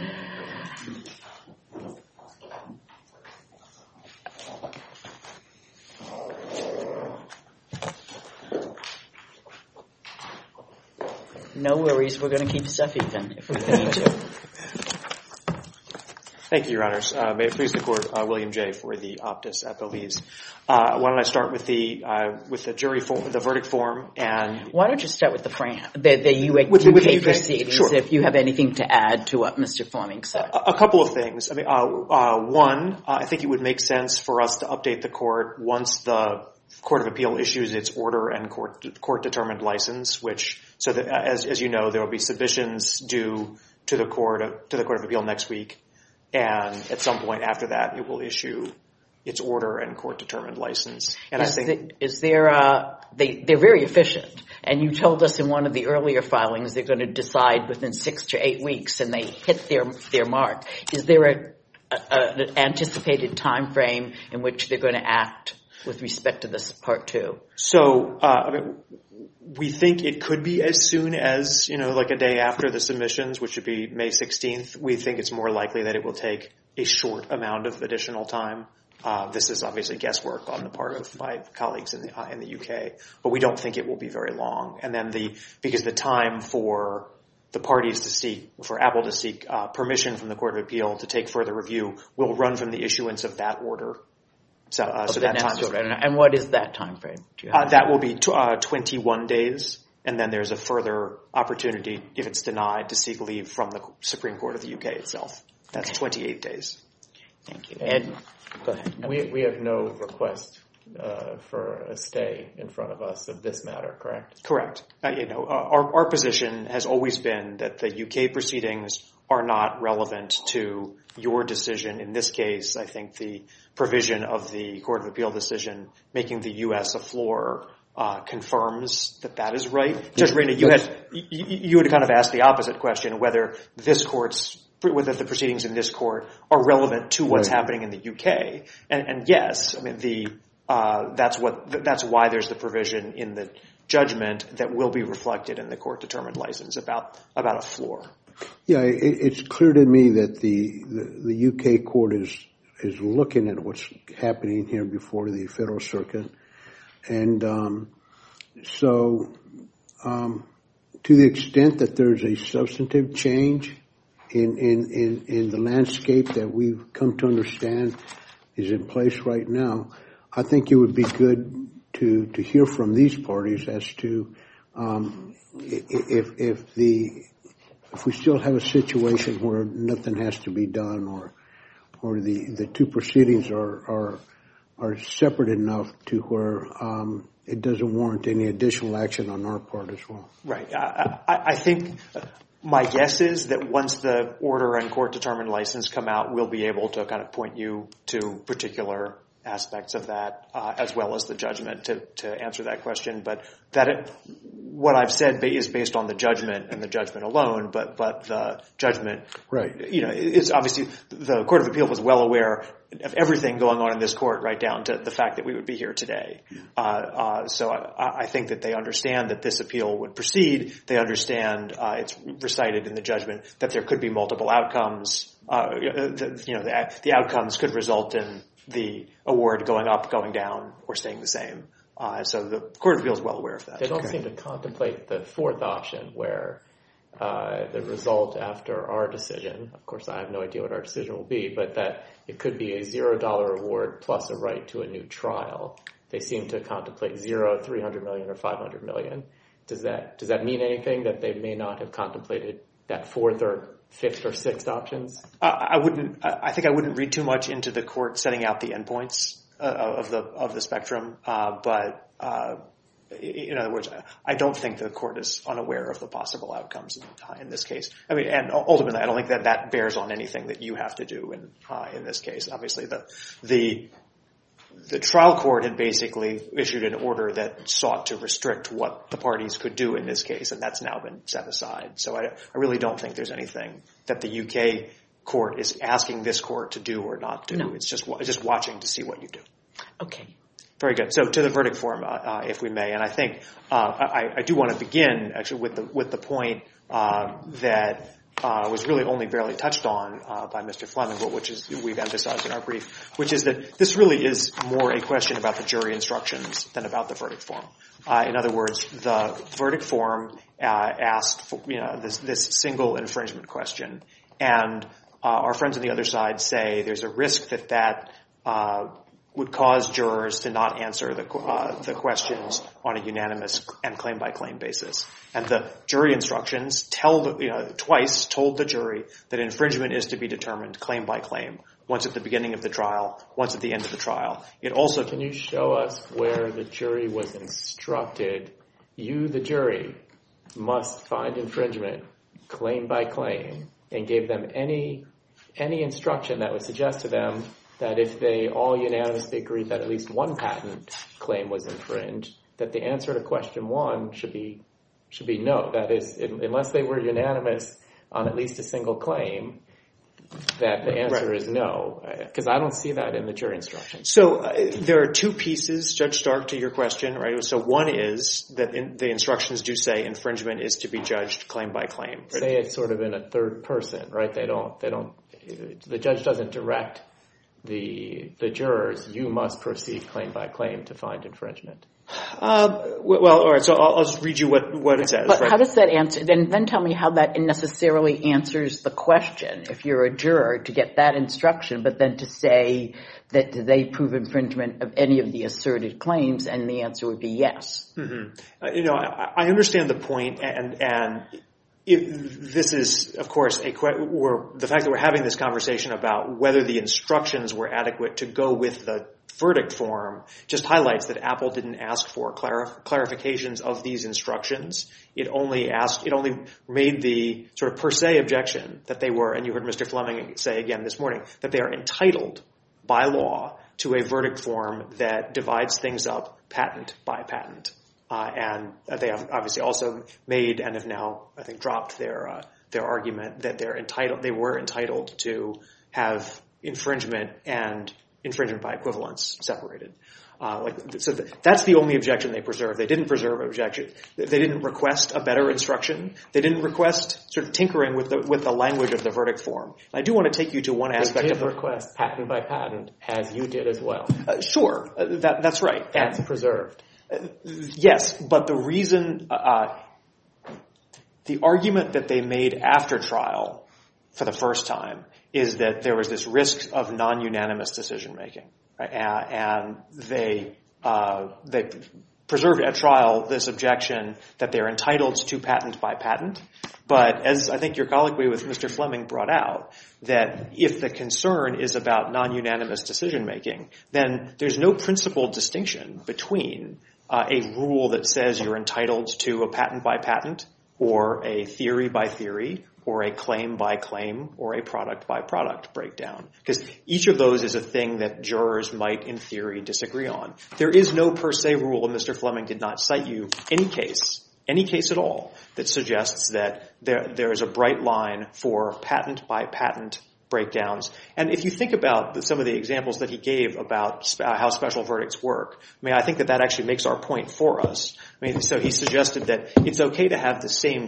No worries, we're going to keep stuff even if we need to. Thank you, Your Honors. May it please the Court, William J. for the Optus appellees. Why don't I start with the jury form, the verdict form, and why don't you start with the UK proceedings, sure. If you have anything to add to what Mr. Fleming said. A couple of things. I mean, one, I think it would make sense for us to update the court once the Court of Appeal issues its order and court-determined license, so that, as you know, there will be submissions due to the Court of Appeal next week. And at some point after that, it will issue its order and court-determined license. And they're very efficient. And you told us in one of the earlier filings they're going to decide within 6 to 8 weeks, and they hit their mark. Is there an anticipated time frame in which they're going to act with respect to this Part 2? So, we think it could be as soon as, like a day after the submissions, which would be May 16th. We think it's more likely that it will take a short amount of additional time. This is obviously guesswork on the part of my colleagues in the UK, but we don't think it will be very long. And then because the time for the parties for Apple to seek permission from the Court of Appeal to take further review will run from the issuance of that order. So the that next time order. And what is that time frame? Do you have that will be 21 days, and then there's a further opportunity, if it's denied, to seek leave from the Supreme Court of the UK itself. That's 28 days. Thank you. Ed, go ahead. No. We have no request for a stay in front of us of this matter, correct? Correct. Our position has always been that the UK proceedings are not relevant to your decision. In this case, I think the provision of the Court of Appeal decision making the U.S. a floor confirms that is right. Judge Reyna, you had kind of asked the opposite question, whether whether the proceedings in this court are relevant to what's happening in the UK. And yes, I mean that's why there's the provision in the judgment that will be reflected in the court-determined license about a floor. Yeah, it's clear to me that the UK court is looking at what's happening here before the Federal Circuit, and so to the extent that there's a substantive change in the landscape that we've come to understand is in place right now, I think it would be good to hear from these parties as to if we still have a situation where nothing has to be done, or the two proceedings are separate enough to where it doesn't warrant any additional action on our part as well. Right. I think my guess is that once the order and court-determined license come out, we'll be able to kind of point you to particular aspects of that, as well as the judgment to answer that question. But what I've said is based on the judgment and the judgment alone, but the judgment, right? It's obviously the Court of Appeal was well aware of everything going on in this court, right down to the fact that we would be here today. So I think that they understand that this appeal would proceed. They understand it's recited in the judgment that there could be multiple outcomes. The outcomes could result in the award going up, going down, or staying the same. So the Court of Appeal is well aware of that. They don't seem to contemplate the fourth option where the result after our decision, of course I have no idea what our decision will be, but that it could be a $0 award plus a right to a new trial. They seem to contemplate $0, $300 million, or $500 million. Does that mean anything, that they may not have contemplated that fourth or fifth or sixth options? I think I wouldn't read too much into the court setting out the endpoints of the spectrum, but in other words, I don't think the court is unaware of the possible outcomes in this case. I mean, and ultimately, I don't think that bears on anything that you have to do in this case. Obviously, the trial court had basically issued an order that sought to restrict what the parties could do in this case, and that's now been set aside. So I really don't think there's anything that the UK court is asking this court to do or not do. No. It's just watching to see what you do. Okay. Very good. So to the verdict form, if we may, and I think I do want to begin actually with the point that was really only barely touched on by Mr. Fleming, but which is we've emphasized in our brief, which is that this really is more a question about the jury instructions than about the verdict form. In other words, the verdict form asked for, this single infringement question, and our friends on the other side say there's a risk that would cause jurors to not answer the questions on a unanimous and claim-by-claim basis. And the jury instructions twice told the jury that infringement is to be determined claim-by-claim, once at the beginning of the trial, once at the end of the trial. It also... Can you show us where the jury was instructed, you, the jury, must find infringement claim-by-claim, and gave them any instruction that would suggest to them that if they all unanimously agreed that at least one patent claim was infringed, that the answer to question one should be no. That is, unless they were unanimous on at least a single claim, that the answer is no. Because I don't see that in the jury instructions. So there are two pieces, Judge Stark, to your question, right? So one is that the instructions do say infringement is to be judged claim by claim. Right? Say it's sort of in a third person, right? The judge doesn't direct the jurors, you must proceed claim by claim to find infringement. Well, all right. So I'll just read you what it says. But right? how does that answer? Then tell me how that necessarily answers the question. If you're a juror, to get that instruction, but then to say that they prove infringement of any of the asserted claims, and the answer would be yes. Mm-hmm. I understand the point, and this is, of course, the fact that we're having this conversation about whether the instructions were adequate to go with the verdict form just highlights that Apple didn't ask for clarifications of these instructions. It only made the sort of per se objection that they were, and you heard Mr. Fleming say again this morning, that they are entitled by law to a verdict form that divides things up patent by patent. And they have obviously also made and have now, I think, dropped their argument that they were entitled to have infringement and infringement by equivalence separated. So that's the only objection they preserved. They didn't preserve an objection. They didn't request a better instruction. They didn't request sort of tinkering with the language of the verdict form. And I do want to take you to one aspect of the request patent by patent, as you did as well. Sure, that's right. That's preserved. Yes, but the reason, the argument that they made after trial for the first time is that there was this risk of non-unanimous decision making, right? And they preserved at trial this objection that they're entitled to patent by patent. But as I think your colloquy with Mr. Fleming brought out, that if the concern is about non-unanimous decision making, then there's no principled distinction between a rule that says you're entitled to a patent by patent, or a theory by theory, or a claim by claim, or a product by product breakdown. Because each of those is a thing that jurors might, in theory, disagree on. There is no per se rule, and Mr. Fleming did not cite you any case at all, that suggests that there is a bright line for patent by patent breakdowns. And if you think about some of the examples that he gave about how special verdicts work, I think that actually makes our point for us. So he suggested that it's okay to have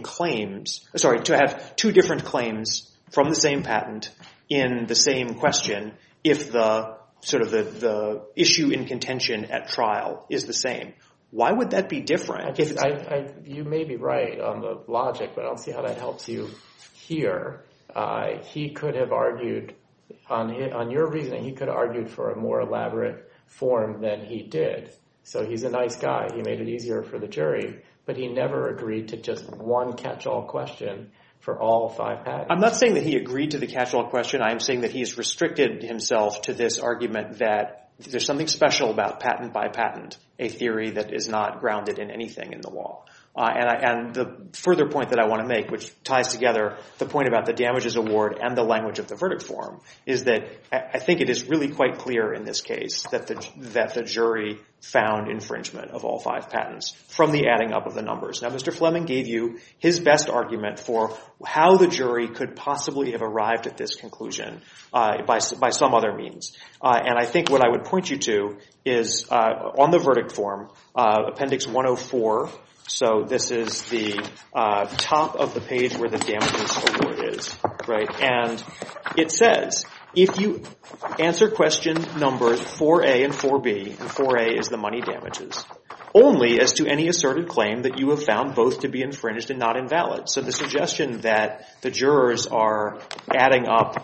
to have two different claims from the same patent in the same question if the issue in contention at trial is the same. Why would that be different? You may be right on the logic, but I don't see how that helps you here. He could have argued, on your reasoning, he could have argued for a more elaborate form than he did. So he's a nice guy. He made it easier for the jury, but he never agreed to just one catch-all question for all 5 patents. I'm not saying that he agreed to the catch-all question. I'm saying that he's restricted himself to this argument that there's something special about patent by patent, a theory that is not grounded in anything in the law. And the further point that I want to make, which ties together the point about the damages award and the language of the verdict form, is that I think it is really quite clear in this case that the jury found infringement of all 5 patents from the adding up of the numbers. Now, Mr. Fleming gave you his best argument for how the jury could possibly have arrived at this conclusion by some other means. And I think what I would point you to is on the verdict form, Appendix 104. So this is the top of the page where the damages award is, right? And it says, if you answer question numbers 4A and 4B, and 4A is the money damages, only as to any asserted claim that you have found both to be infringed and not invalid. So the suggestion that the jurors are adding up,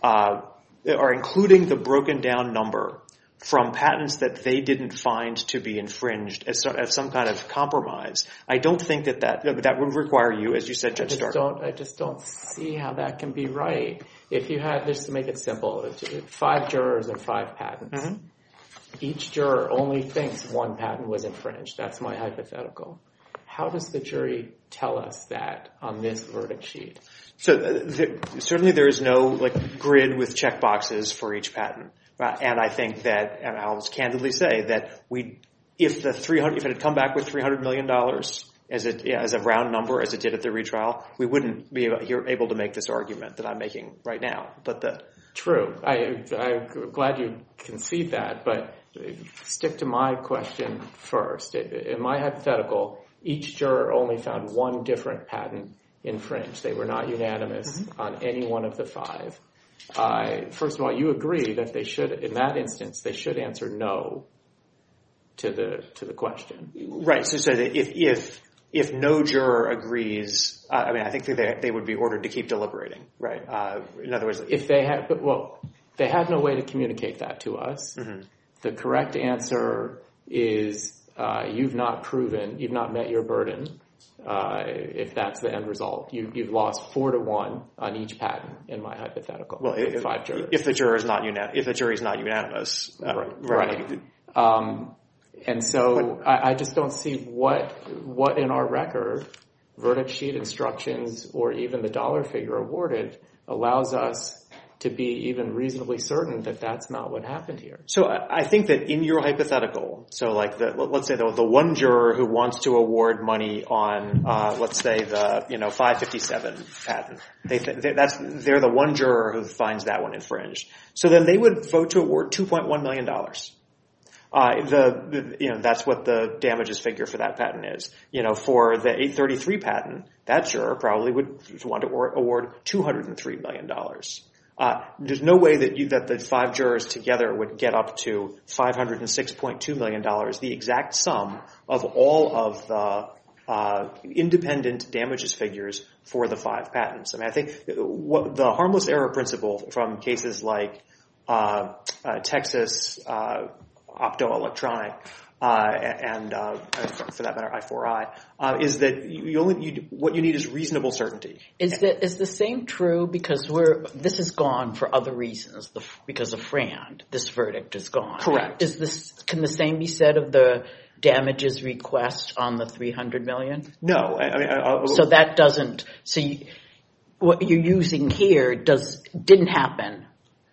are including the broken down number from patents that they didn't find to be infringed as some kind of compromise, I don't think that would require you, as you said, Judge Stark. I just don't see how that can be right. If you had, just to make it simple, 5 jurors and 5 patents, each juror only thinks one patent was infringed. That's my hypothetical. How does the jury tell us that on this verdict sheet? So certainly there is no grid with check boxes for each patent. And I think that, and I'll just candidly say that if it had come back with $300 million as a round number, as it did at the retrial, we wouldn't be able to make this argument that I'm making right now. True. I'm glad you concede that, but stick to my question first. In my hypothetical, each juror only found one different patent infringed. They were not unanimous on any one of the 5. first of all, you agree that they should, in that instance, they should answer no to the question. Right. So that if no juror agrees, I think they would be ordered to keep deliberating. Right. In other words, if they had, they had no way to communicate that to us. Mm-hmm. The correct answer is you've not met your burden. If that's the end result, you've lost 4-1 on each patent in my hypothetical. Well, if the jury is not unanimous, right. And so I just don't see what in our record, verdict sheet instructions, or even the dollar figure awarded allows us to be even reasonably certain that that's not what happened here. So I think that in your hypothetical, so like let's say the one juror who wants to award money on, let's say the 557 patent, they're the one juror who finds that one infringed. So then they would vote to award $2.1 million. That's what the damages figure for that patent is. For the 833 patent, that juror probably would want to award $203 million. There's no way that the 5 jurors together would get up to $506.2 million, the exact sum of all of the independent damages figures for the 5 patents. I think the harmless error principle from cases like Texas optoelectronic and for that matter I4I is that what you need is reasonable certainty. Is the same true because this is gone for other reasons because of Frand? This verdict is gone. Correct. Can the same be said of the damages request on the $300 million? No, so that doesn't. So what you're using here didn't happen.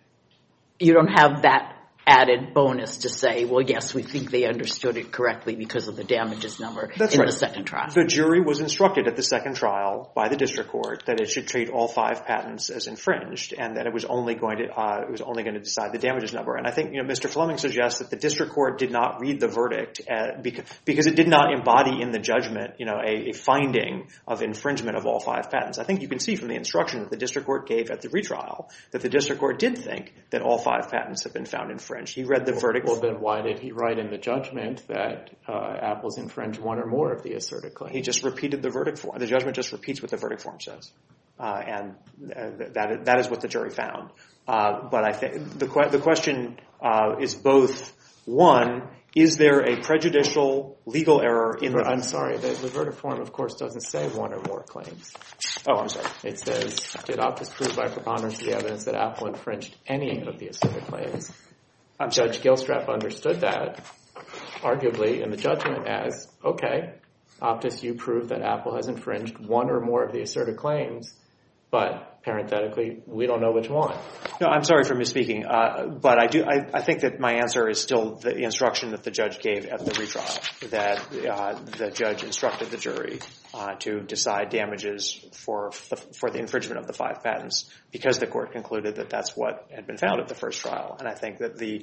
You don't have that added bonus to say, well, yes, we think they understood it correctly because of the damages number the second trial. The jury was instructed at the second trial by the district court that it should treat all 5 patents as infringed, and that it was only going to decide the damages number. And I think Mr. Fleming suggests that the district court did not read the verdict because it did not embody in the judgment a finding of infringement of all 5 patents. I think you can see from the instruction that the district court gave at the retrial that the district court did think that all 5 patents have been found infringed. He read the verdict. Well, then why did he write in the judgment that Apple's infringed one or more of the asserted claims? He just repeated the verdict form. The judgment just repeats what the verdict form says. And that is what the jury found. But I think the question is both, one, is there a prejudicial legal error in the... I'm sorry, the verdict form, of course, doesn't say one or more claims. Oh, I'm sorry. It says, did Optus prove by preponderance of the evidence that Apple infringed any of the asserted claims? Judge Gilstrap understood that, arguably, in the judgment as, okay, Optus, you proved that Apple has infringed one or more of the asserted claims, but parenthetically, we don't know which one. No, I'm sorry for misspeaking, but I think that my answer is still the instruction that the judge gave at the retrial, that the judge instructed the jury to decide damages for the infringement of the 5 patents because the court concluded that that's what had been found at the first trial. And I think that the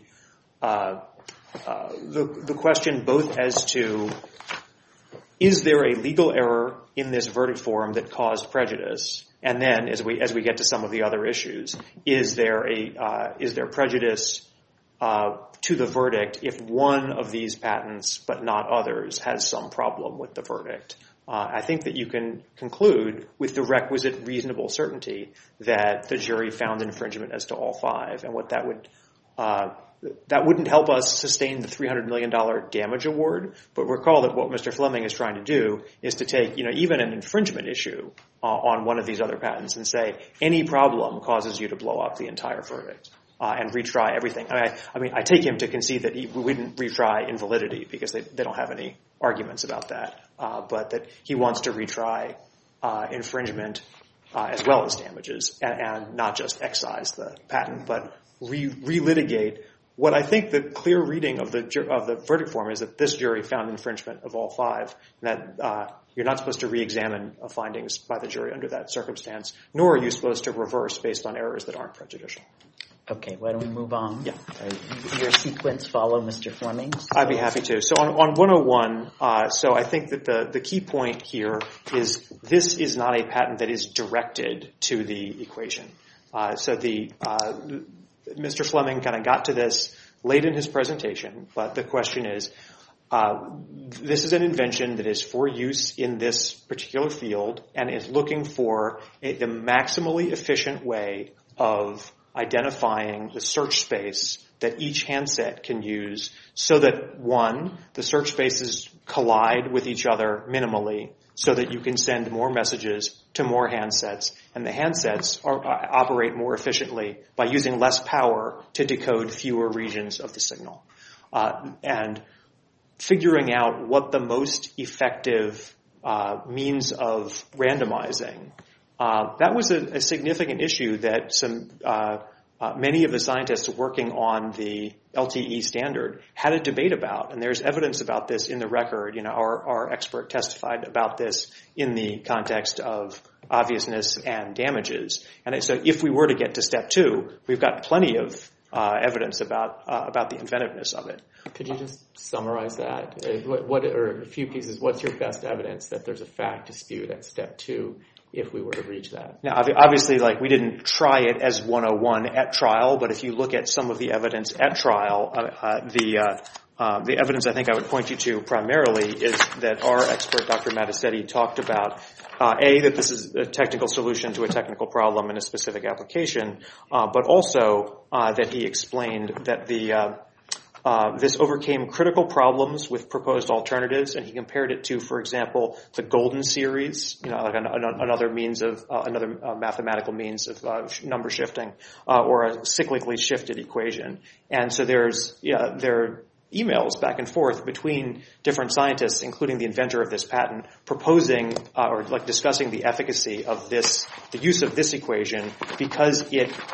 question both as to is there a legal error in this verdict form that caused prejudice, and then as we get to some of the other issues, is there prejudice to the verdict if one of these patents but not others has some problem with the verdict? I think that you can conclude with the requisite reasonable certainty that the jury found infringement as to all 5, and what that wouldn't help us sustain the $300 million damage award. But recall that what Mr. Fleming is trying to do is to take even an infringement issue on one of these other patents and say any problem causes you to blow up the entire verdict and retry everything. I take him to concede that we wouldn't retry invalidity because they don't have any arguments about that, but that he wants to retry infringement as well as damages and not just excise the patent, but relitigate. What I think the clear reading of the verdict form is that this jury found infringement of all 5, and that you're not supposed to re-examine findings by the jury under that circumstance, nor are you supposed to reverse based on errors that aren't prejudicial. Okay, why don't we move on? Yeah. Your sequence follow Mr. Fleming. I'd be happy to. So on 101, so I think that the key point here is this is not a patent that is directed to the equation. So Mr. Fleming kind of got to this late in his presentation, but the question is, this is an invention that is for use in this particular field and is looking for the maximally efficient way of identifying the search space that each handset can use so that, one, the search spaces collide with each other minimally so that you can send more messages to more handsets, and the handsets operate more efficiently by using less power to decode fewer regions of the signal. And figuring out what the most effective means of randomizing, that was a significant issue that many of the scientists working on the LTE standard had a debate about, and there's evidence about this in the record. Our expert testified about this in the context of obviousness and damages. And so if we were to get to step 2, we've got plenty of evidence about the inventiveness of it. Could you just summarize that? Or a few pieces, what's your best evidence that there's a fact dispute at step 2 if we were to reach that? Now, obviously, we didn't try it as 101 at trial, but if you look at some of the evidence at trial, the evidence I think I would point you to primarily is that our expert, Dr. Mattacetti, talked about, that this is a technical solution to a technical problem in a specific application, but also that he explained that this overcame critical problems with proposed alternatives, and he compared it to, for example, the Golden series, another mathematical means of number shifting, or a cyclically shifted equation. And so there are emails back and forth between different scientists, including the inventor of this patent, proposing or discussing the efficacy of the use of this equation, because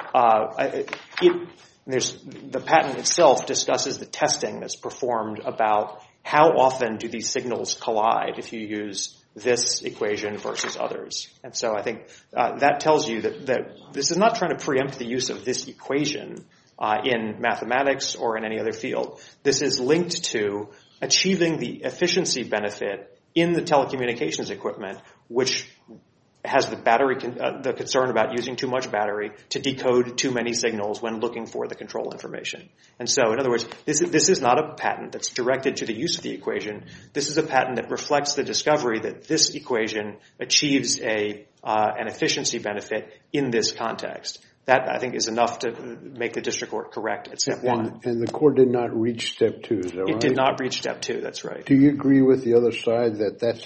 the patent itself discusses the testing that's performed about how often do these signals collide if you use this equation versus others. And so I think that tells you that this is not trying to preempt the use of this equation in mathematics or in any other field. This is linked to achieving the efficiency benefit in the telecommunications equipment, which has the concern about using too much battery to decode too many signals when looking for the control information. And so, in other words, this is not a patent that's directed to the use of the equation. This is a patent that reflects the discovery that this equation achieves an efficiency benefit in this context. That, I think, is enough to make the district court correct at step 1. And the court did not reach step 2, is that right? It did not reach step 2, that's right. Do you agree with the other side that that's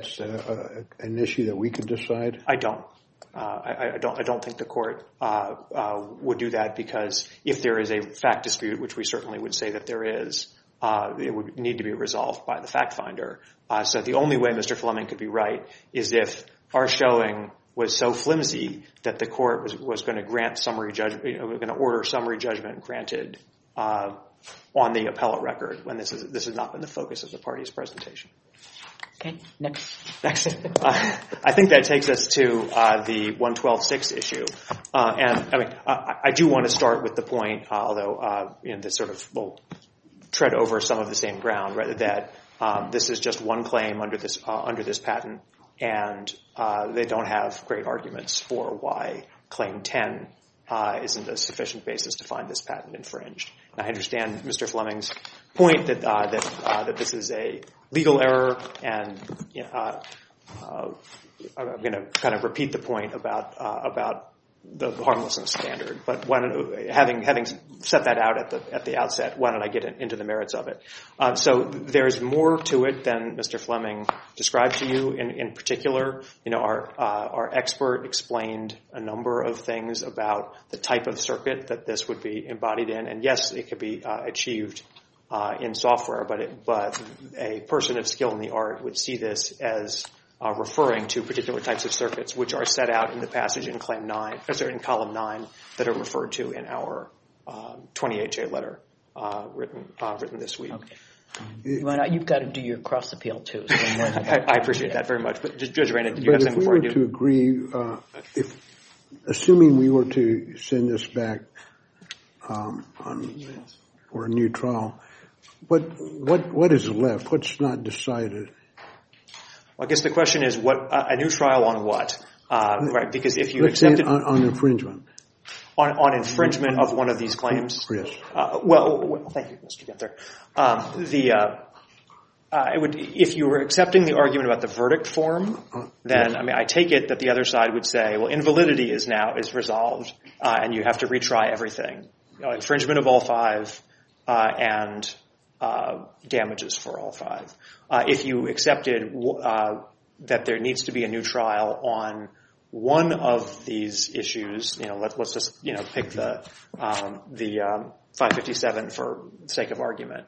an issue that we could decide? I don't. I don't think the court would do that, because if there is a fact dispute, which we certainly would say that there is, it would need to be resolved by the fact finder. So the only way Mr. Fleming could be right is if our showing was so flimsy that the court was going to grant summary judgment, going to order summary judgment granted on the appellate record, when this has not been the focus of the party's presentation. Okay, next. I think that takes us to the 112.6 issue, and I do want to start with the point, although this sort of will tread over some of the same ground, right, that this is just one claim under this patent. And they don't have great arguments for why Claim 10 isn't a sufficient basis to find this patent infringed. And I understand Mr. Fleming's point that this is a legal error, and I'm going to kind of repeat the point about the harmlessness standard. But having set that out at the outset, why don't I get into the merits of it? So there's more to it than Mr. Fleming described to you. In particular, our expert explained a number of things about the type of circuit that this would be embodied in. And yes, it could be achieved in software, but a person of skill in the art would see this as referring to particular types of circuits, which are set out in the passage in column 9 that are referred to in our 28-J letter written this week. Okay. You've got to do your cross appeal too. So I appreciate that very much. But Judge Reyna, did you have something before I do? But if we were to agree, assuming we were to send this back for a new trial, what is left? What's not decided? Well, I guess the question is, a new trial on what? Right? Because if you Let's accepted say on infringement. On infringement of one of these claims? Yes. Well, thank you, Mr. Ginther. If you were accepting the argument about the verdict form, then I take it that the other side would say, well, invalidity is resolved, and you have to retry everything. Infringement of all 5 and damages for all 5. If you accepted that there needs to be a new trial on one of these issues, let's just pick the 557 for the sake of argument.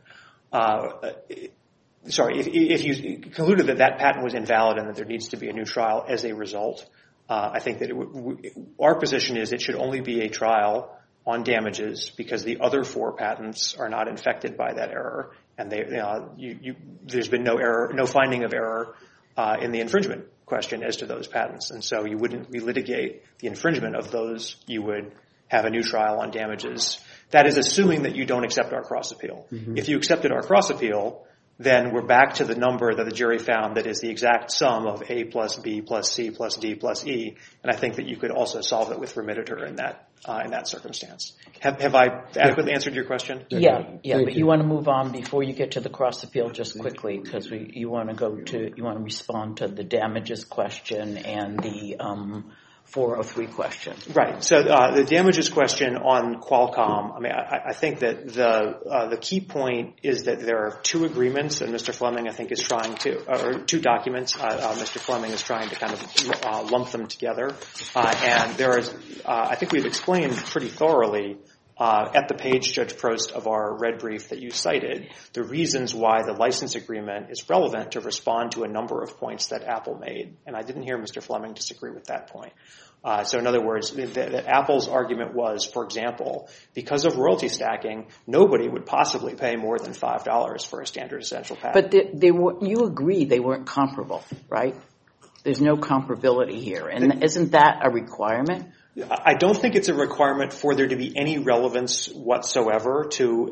If you concluded that patent was invalid and that there needs to be a new trial as a result, I think that our position is it should only be a trial on damages because the other 4 patents are not infected by that error, and there's been no finding of error in the infringement question as to those patents, and so you wouldn't relitigate the infringement of those. You would have a new trial on damages. That is assuming that you don't accept our cross appeal. Mm-hmm. If you accepted our cross appeal, then we're back to the number that the jury found that is the exact sum of A plus B plus C plus D plus E, and I think that you could also solve it with remittitor in that circumstance. Have I adequately answered your question? Yeah, but you want to move on before you get to the cross appeal just quickly because you want to respond to the damages question and the 403 question. Right. So the damages question on Qualcomm, I think that the key point is that there are 2 agreements, and Mr. Fleming, I think, is trying to, or 2 documents. Mr. Fleming is trying to kind of lump them together. And there is, I think we've explained pretty thoroughly at the page, Judge Prost, of our red brief that you cited, the reasons why the license agreement is relevant to respond to a number of points that Apple made. And I didn't hear Mr. Fleming disagree with that point. So in other words, Apple's argument was, for example, because of royalty stacking, nobody would possibly pay more than $5 for a standard essential patent. But you agree they weren't comparable, right? There's no comparability here. And isn't that a requirement? I don't think it's a requirement for there to be any relevance whatsoever to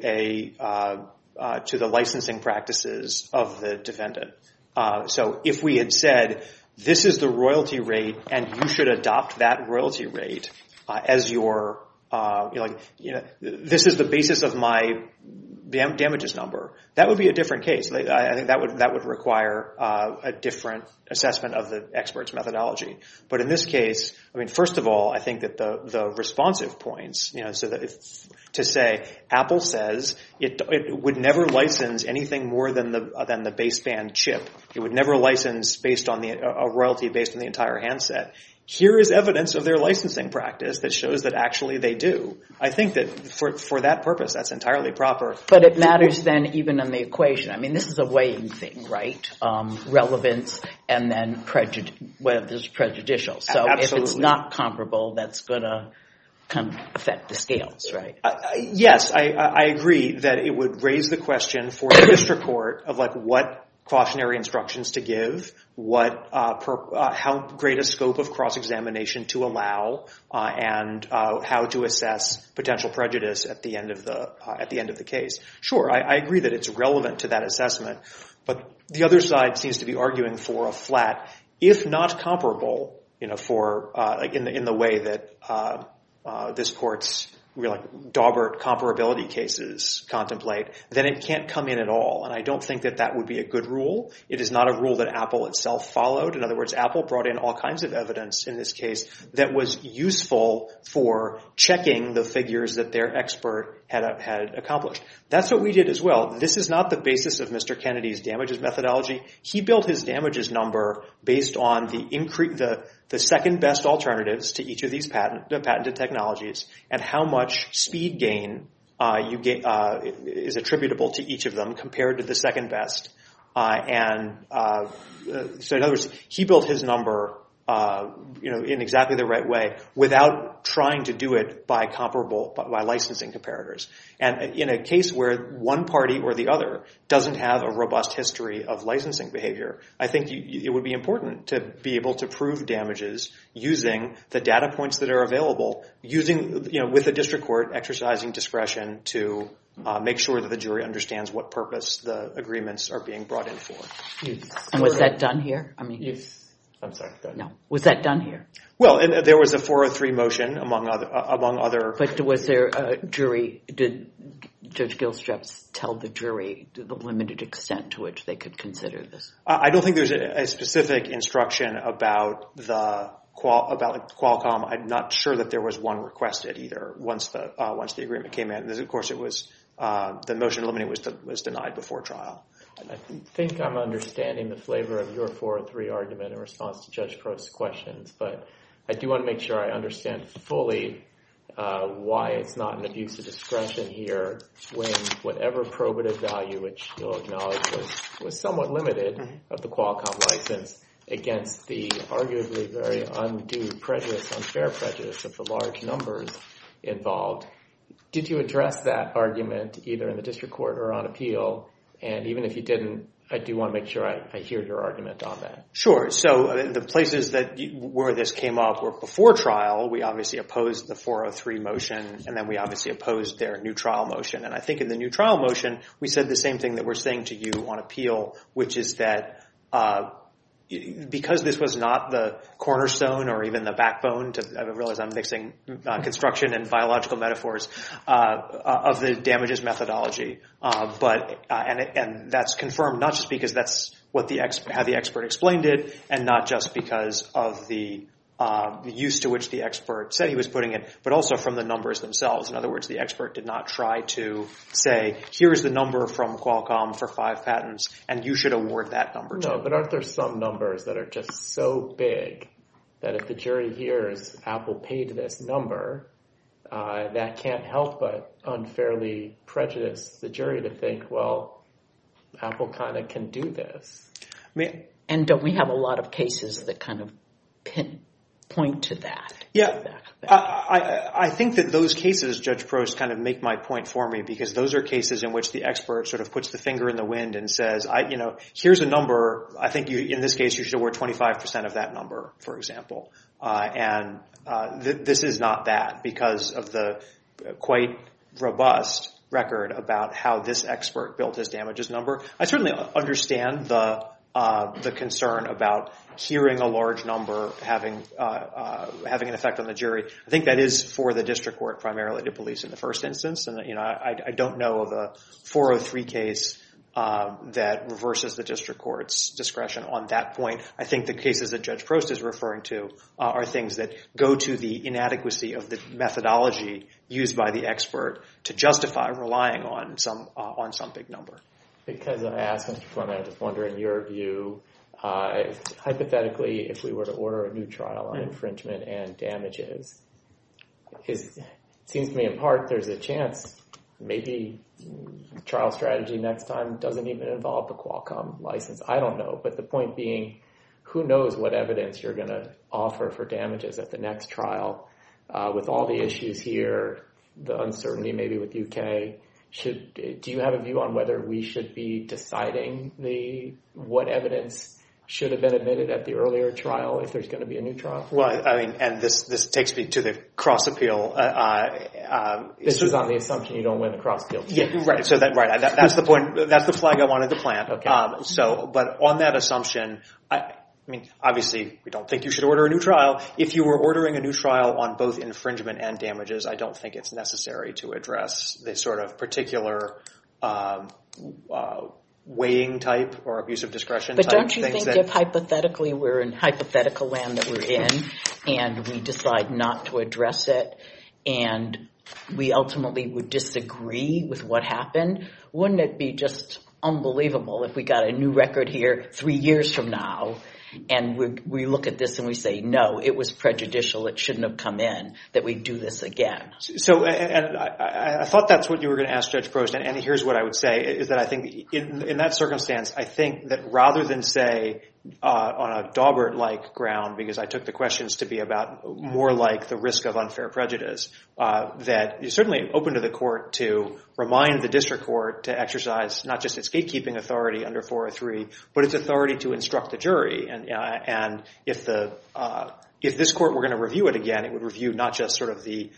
the licensing practices of the defendant. So if we had said, this is the royalty rate and you should adopt that royalty rate as your, this is the basis of my damages number, that would be a different case. I think that would require a different assessment of the expert's methodology. But in this case, first of all, I think that the responsive points, so that to say Apple says it would never license anything more than the baseband chip. It would never license based on a royalty based on the entire handset. Here is evidence of their licensing practice that shows that actually they do. I think that for that purpose, that's entirely proper. But it matters then even in the equation. This is a weighing thing, right? Relevance and then whether it's prejudicial. So Absolutely. If it's not comparable, that's going to kind of affect the scales, right? Yes, I agree that it would raise the question for the district court of what cautionary instructions to give, how great a scope of cross-examination to allow, and how to assess potential prejudice at the end of the case. Sure, I agree that it's relevant to that assessment, but the other side seems to be arguing for a flat, if not comparable, for in the way that this court's Daubert comparability cases contemplate, then it can't come in at all. And I don't think that would be a good rule. It is not a rule that Apple itself followed. In other words, Apple brought in all kinds of evidence in this case that was useful for checking the figures that their expert had accomplished. That's what we did as well. This is not the basis of Mr. Kennedy's damages methodology. He built his damages number based on the second best alternatives to each of these patented technologies and how much speed gain is attributable to each of them compared to the second best. So in other words, he built his number in exactly the right way without trying to do it by licensing comparators. And in a case where one party or the other doesn't have a robust history of licensing behavior, I think it would be important to be able to prove damages using the data points that are available, with the district court exercising discretion to make sure that the jury understands what purpose the agreements are being brought in for. And was that done here? I'm sorry, go ahead. No. Was that done here? Well, and there was a 403 motion among other. But was there a jury? Did Judge Gilstrap tell the jury the limited extent to which they could consider this? I don't think there's a specific instruction about Qualcomm. I'm not sure that there was one requested either. Once the agreement came in, of course, it was the motion to eliminate was denied before trial. I think I'm understanding the flavor of your 403 argument in response to Judge Prost's questions, but I do want to make sure I understand fully why it's not an abuse of discretion here when whatever probative value, which you'll acknowledge was somewhat limited, of the Qualcomm license against the arguably very undue prejudice, unfair prejudice of the large numbers involved. Did you address that argument either in the district court or on appeal? And even if you didn't, I do want to make sure I hear your argument on that. Sure. So the places where this came up were before trial. We obviously opposed the 403 motion, and then we obviously opposed their new trial motion. And I think in the new trial motion, we said the same thing that we're saying to you on appeal, which is that because this was not the cornerstone or even the backbone I realize I'm mixing construction and biological metaphors of the damages methodology, and that's confirmed not just because that's what how the expert explained it, and not just because of the use to which the expert said he was putting it, but also from the numbers themselves. In other words, the expert did not try to say, here's the number from Qualcomm for 5 patents, and you should award that number too. No, but aren't there some numbers that are just so big that if the jury hears Apple paid this number, that can't help but unfairly prejudice the jury to think, well, Apple kind of can do this. And don't we have a lot of cases that kind of point to that? Yeah, I think that those cases, Judge Prost, kind of make my point for me, because those are cases in which the expert sort of puts the finger in the wind and says, here's a number. I think in this case you should award 25% of that number, for example. This is not that, because of the quite robust record about how this expert built his damages number. I certainly understand the concern about hearing a large number having an effect on the jury. I think that is for the district court primarily to police in the first instance, and I don't know of a 403 case that reverses the district court's discretion on that point. I think the cases that Judge Prost is referring to are things that go to the inadequacy of the methodology used by the expert to justify relying on some big number. Because I asked Mr. Fleming, I just wonder, in your view, hypothetically, if we were to order a new trial on infringement and damages, it seems to me in part there's a chance maybe trial strategy next time doesn't even involve the Qualcomm license. I don't know. But the point being, who knows what evidence you're going to offer for damages at the next trial with all the issues here, the uncertainty maybe with UK. Do you have a view on whether we should be deciding what evidence should have been admitted at the earlier trial if there's going to be a new trial? Well, I mean, and this takes me to the cross appeal. This is on the assumption you don't win the cross appeal. Yeah, right. So that's the point. That's the flag I wanted to plant. Okay. But on that assumption, I mean, obviously, we don't think you should order a new trial. If you were ordering a new trial on both infringement and damages, I don't think it's necessary to address the sort of particular weighing type or abuse of discretion type things. But don't you think if hypothetically we're in hypothetical land that we're in and we decide not to address it and we ultimately would disagree with what happened, wouldn't it be just unbelievable if we got a new record here 3 years from now and we look at this and we say, no, it was prejudicial, it shouldn't have come in, that we do this again? So, and I thought that's what you were going to ask Judge Prost, and here's what I would say, is that I think in that circumstance, I think that rather than say on a Daubert-like ground, because I took the questions to be about more like the risk of unfair prejudice, that you're certainly open to the court to remind the district court to exercise not just its gatekeeping authority under 403, but its authority to instruct the jury. And if this court were going to review it again, it would review not just sort of the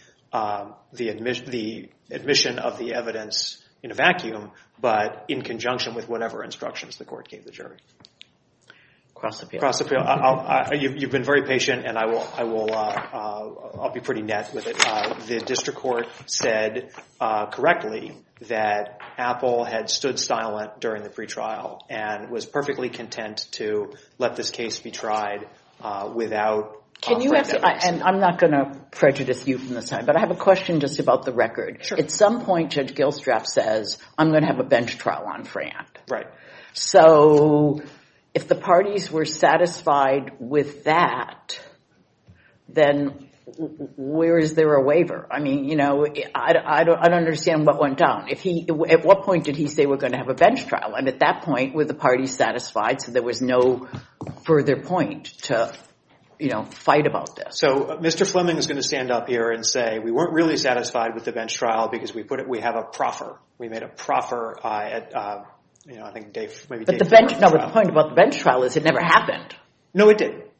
admission of the evidence in a vacuum, but in conjunction with whatever instructions the court gave the jury. Cross appeal. Cross appeal. You've been very patient, and I'll be pretty net with it. The district court said correctly that Apple had stood silent during the pretrial and was perfectly content to let this case be tried without. Can you ask? And I'm not going to prejudice you from this time, but I have a question just about the record. Sure. At some point, Judge Gilstrap says, "I'm going to have a bench trial on Frand." Right. So, if the parties were satisfied with that, then where is there a waiver? I mean, I don't understand what went down. At what point did he say we're going to have a bench trial? And at that point, were the parties satisfied? So there was no further point to, fight about this. So Mr. Fleming is going to stand up here and say we weren't really satisfied with the bench trial because we have a proffer. We made a proffer at. I think Dave. Maybe. But Dave the point about the bench trial is it never happened. No, it did.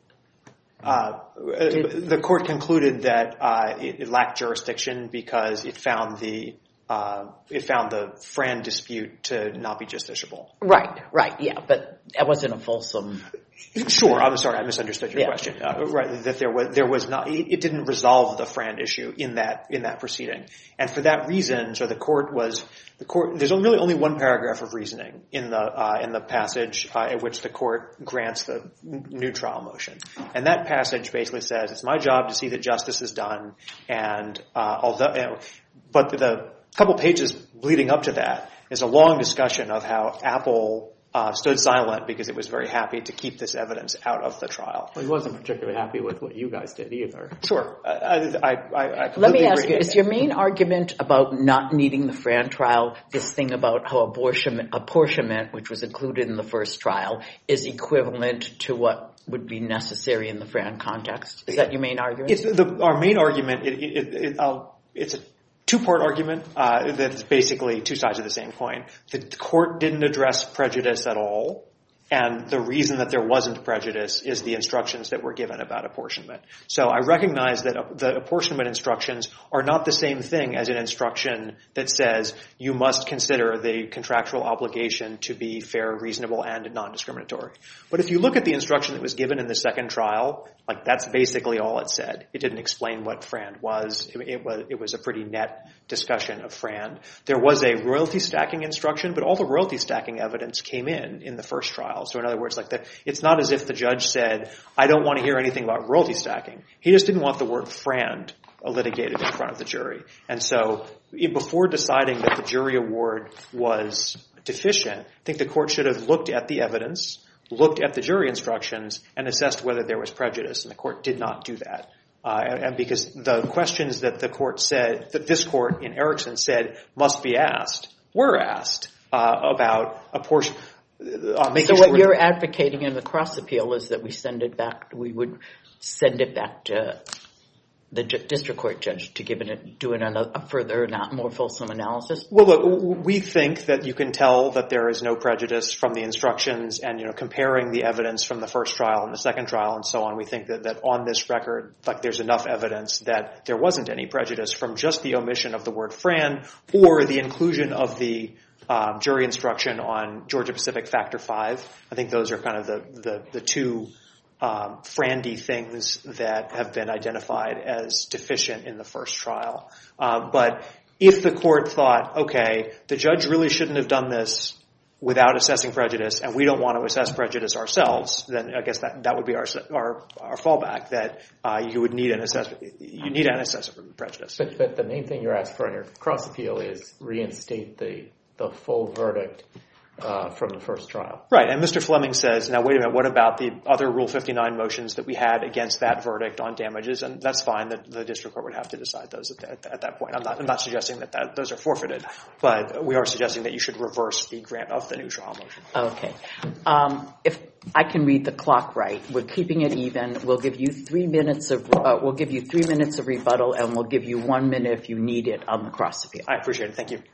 The court concluded that it lacked jurisdiction because it found the Frand dispute to not be justiciable. Right, yeah, but that wasn't a fulsome. Sure, I'm sorry, I misunderstood your question. Right, that there was not. It didn't resolve the Frand issue in that proceeding, and for that reason, so the court. There's really only one paragraph of reasoning in the passage at which the court grants the new trial motion, and that passage basically says it's my job to see that justice is done, and but the couple pages leading up to that is a long discussion of how Apple stood silent because it was very happy to keep this evidence out of the trial. Well, he wasn't particularly happy with what you guys did either. Sure. I Let me ask you, is your main argument about not needing the Frand trial this thing about how apportionment, which was included in the first trial, is equivalent to what would be necessary in the Frand context? Is that your main argument? Our main argument, it's a two-part argument that's basically two sides of the same coin. The court didn't address prejudice at all, and the reason that there wasn't prejudice is the instructions that were given about apportionment. So I recognize that the apportionment instructions are not the same thing as an instruction that says you must consider the contractual obligation to be fair, reasonable, and non-discriminatory. But if you look at the instruction that was given in the second trial, that's basically all it said. It didn't explain what Frand was. It was a pretty net discussion of Frand. There was a royalty stacking instruction, but all the royalty stacking evidence came in the first trial. So in other words, it's not as if the judge said, I don't want to hear anything about royalty stacking. He just didn't want the word Frand litigated in front of the jury. And so before deciding that the jury award was deficient, I think the court should have looked at the evidence, looked at the jury instructions, and assessed whether there was prejudice. And the court did not do that. And because the questions that the court said, that this court in Erickson said must be asked, were asked about apportion. So what you're advocating in the cross appeal is that we would send it back to the district court judge to do a further, not more fulsome analysis? Well, look, we think that you can tell that there is no prejudice from the instructions and, comparing the evidence from the first trial and the second trial and so on. We think that on this record, there's enough evidence that there wasn't any prejudice from just the omission of the word Frand or the inclusion of the jury instruction on Georgia Pacific Factor 5. I think those are kind of the two Frandy things that have been identified as deficient in the first trial. But if the court thought, okay, the judge really shouldn't have done this without assessing prejudice, and we don't want to assess prejudice ourselves, then I guess that would be our fallback, that you would need an assessment. You need an assessment for prejudice. But the main thing you're asking for in your cross appeal is reinstate the full verdict from the first trial. Right, and Mr. Fleming says, now wait a minute, what about the other Rule 59 motions that we had against that verdict on damages? And that's fine, the district court would have to decide those at that point. I'm not suggesting that those are forfeited, but we are suggesting that you should reverse the grant of the new trial motion. Okay. If I can read the clock right, we're keeping it even. We'll give you 3 minutes of rebuttal, and we'll give you 1 minute if you need it on the cross appeal. I appreciate it. Thank you.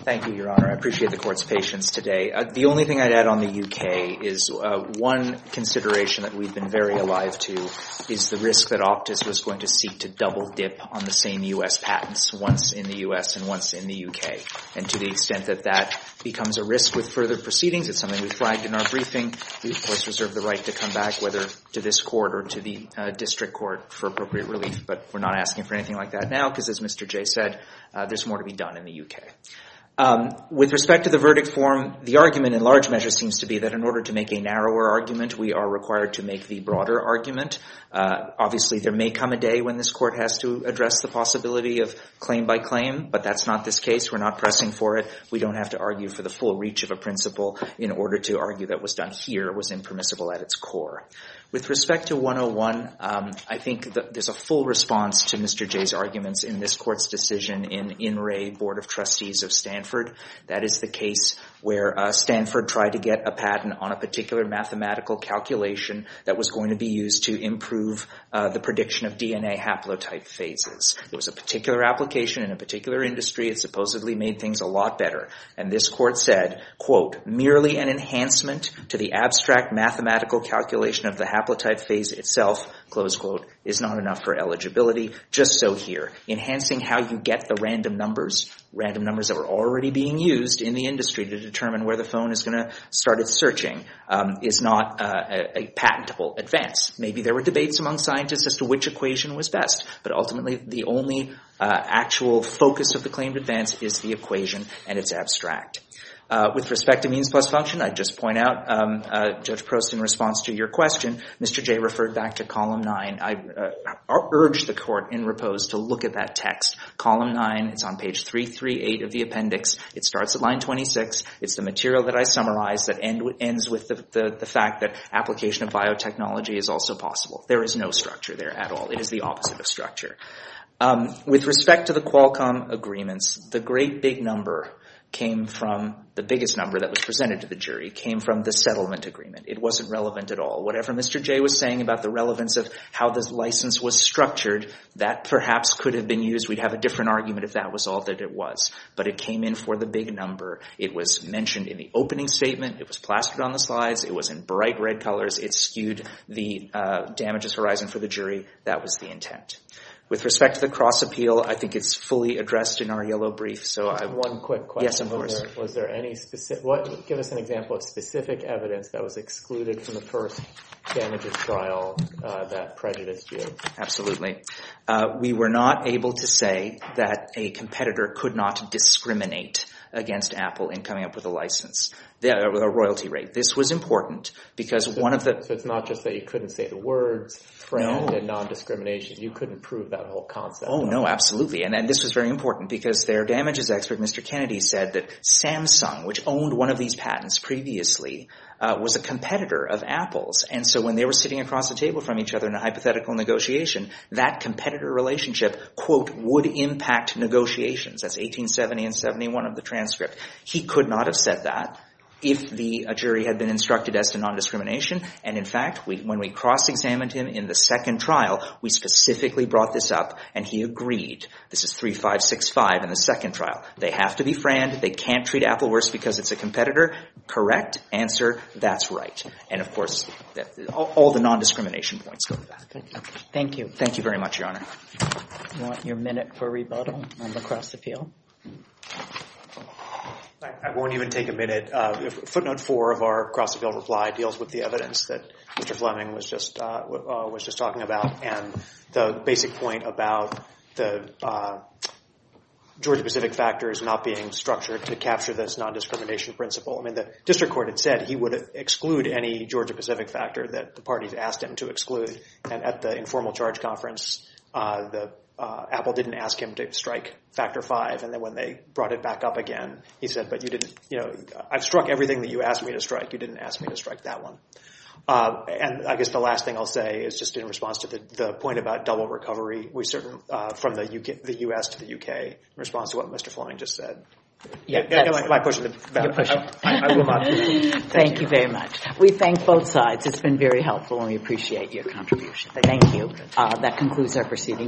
Thank you, Your Honor. I appreciate the Court's patience today. The only thing I'd add on the UK is one consideration that we've been very alive to is the risk that Optus was going to seek to double dip on the same U.S. patents, once in the U.S. and once in the UK. And to the extent that that becomes a risk with further proceedings, it's something we flagged in our briefing. We, of course, reserve the right to come back, whether to this Court or to the District Court for appropriate relief. But we're not asking for anything like that now because, as Mr. Jay said, there's more to be done in the UK. With respect to the verdict form, the argument in large measure seems to be that in order to make a narrower argument, we are required to make the broader argument. Obviously, there may come a day when this Court has to address the possibility of claim by claim, but that's not this case. We're not pressing for it. We don't have to argue for the full reach of a principle in order to argue that what's done here was impermissible at its core. With respect to 101, I think that there's a full response to Mr. Jay's arguments in this Court's decision in Re Board of Trustees of Stanford. That is the case where Stanford tried to get a patent on a particular mathematical calculation that was going to be used to improve the prediction of DNA haplotype phases. It was a particular application in a particular industry. It supposedly made things a lot better. And this Court said, quote, merely an enhancement to the abstract mathematical calculation of the haplotype phase itself, close quote, is not enough for eligibility. Just so here. Enhancing how you get the random numbers that were already being used in the industry to determine where the phone is going to start its searching, is not a patentable advance. Maybe there were debates among scientists as to which equation was best, but ultimately the only actual focus of the claimed advance is the equation, and it's abstract. With respect to means plus function, I'd just point out, Judge Prost, in response to your question, Mr. Jay referred back to column 9. I urge the Court in repose to look at that text. Column 9, it's on page 338 of the appendix. It starts at line 26. It's the material that I summarized that ends with the fact that application of biotechnology is also possible. There is no structure there at all. It is the opposite of structure. With respect to the Qualcomm agreements, the great big number came from the biggest number that was presented to the jury, came from the settlement agreement. It wasn't relevant at all. Whatever Mr. Jay was saying about the relevance of how this license was structured, that perhaps could have been used. We'd have a different argument if that was all that it was. But it came in for the big number. It was mentioned in the opening statement. It was plastered on the slides. It was in bright red colors. It skewed the damages horizon for the jury. That was the intent. With respect to the cross appeal, I think it's fully addressed in our yellow brief. So one quick question. Yes, of course. Was there any specific? Give us an example of specific evidence that was excluded from the first damages trial that prejudiced you. Absolutely. We were not able to say that a competitor could not discriminate against Apple in coming up with a license, with a royalty rate. This was important because one of the... So it's not just that you couldn't say the words friend and non-discrimination. You couldn't prove that whole concept. Oh, no, absolutely. And this was very important because their damages expert, Mr. Kennedy, said that Samsung, which owned one of these patents previously, was a competitor of Apple's. And so when they were sitting across the table from each other in a hypothetical negotiation, that competitor relationship, quote, would impact negotiations. That's 1870 and 71 of the transcript. He could not have said that if the jury had been instructed as to non-discrimination. And in fact, when we cross-examined him in the second trial, we specifically brought this up, and he agreed. This is 3565 in the second trial. They have to be friend. They can't treat Apple worse because it's a competitor. Correct answer, that's right. And of course, all the non-discrimination points go to that. Thank you. Thank you very much, Your Honor. You want your minute for rebuttal on the cross-appeal? I won't even take a minute. Footnote 4 of our cross-appeal reply deals with the evidence that Mr. Fleming was just talking about, and the basic point about the Georgia-Pacific factors not being structured to capture this non-discrimination principle. I mean, the district court had said he would exclude any Georgia-Pacific factor that the parties asked him to exclude, and at the informal charge conference, Apple didn't ask him to strike factor 5, and then when they brought it back up again, he said, but you didn't, I've struck everything that you asked me to strike. You didn't ask me to strike that one. And I guess the last thing I'll say is just in response to the point about double recovery, we certainly, from the U.S. to the UK, in response to what Mr. Fleming just said. Am I pushing the boundary? I will not do that. Thank you very much. We thank both sides. It's been very helpful, and we appreciate your contribution. Thank you. That concludes our proceedings.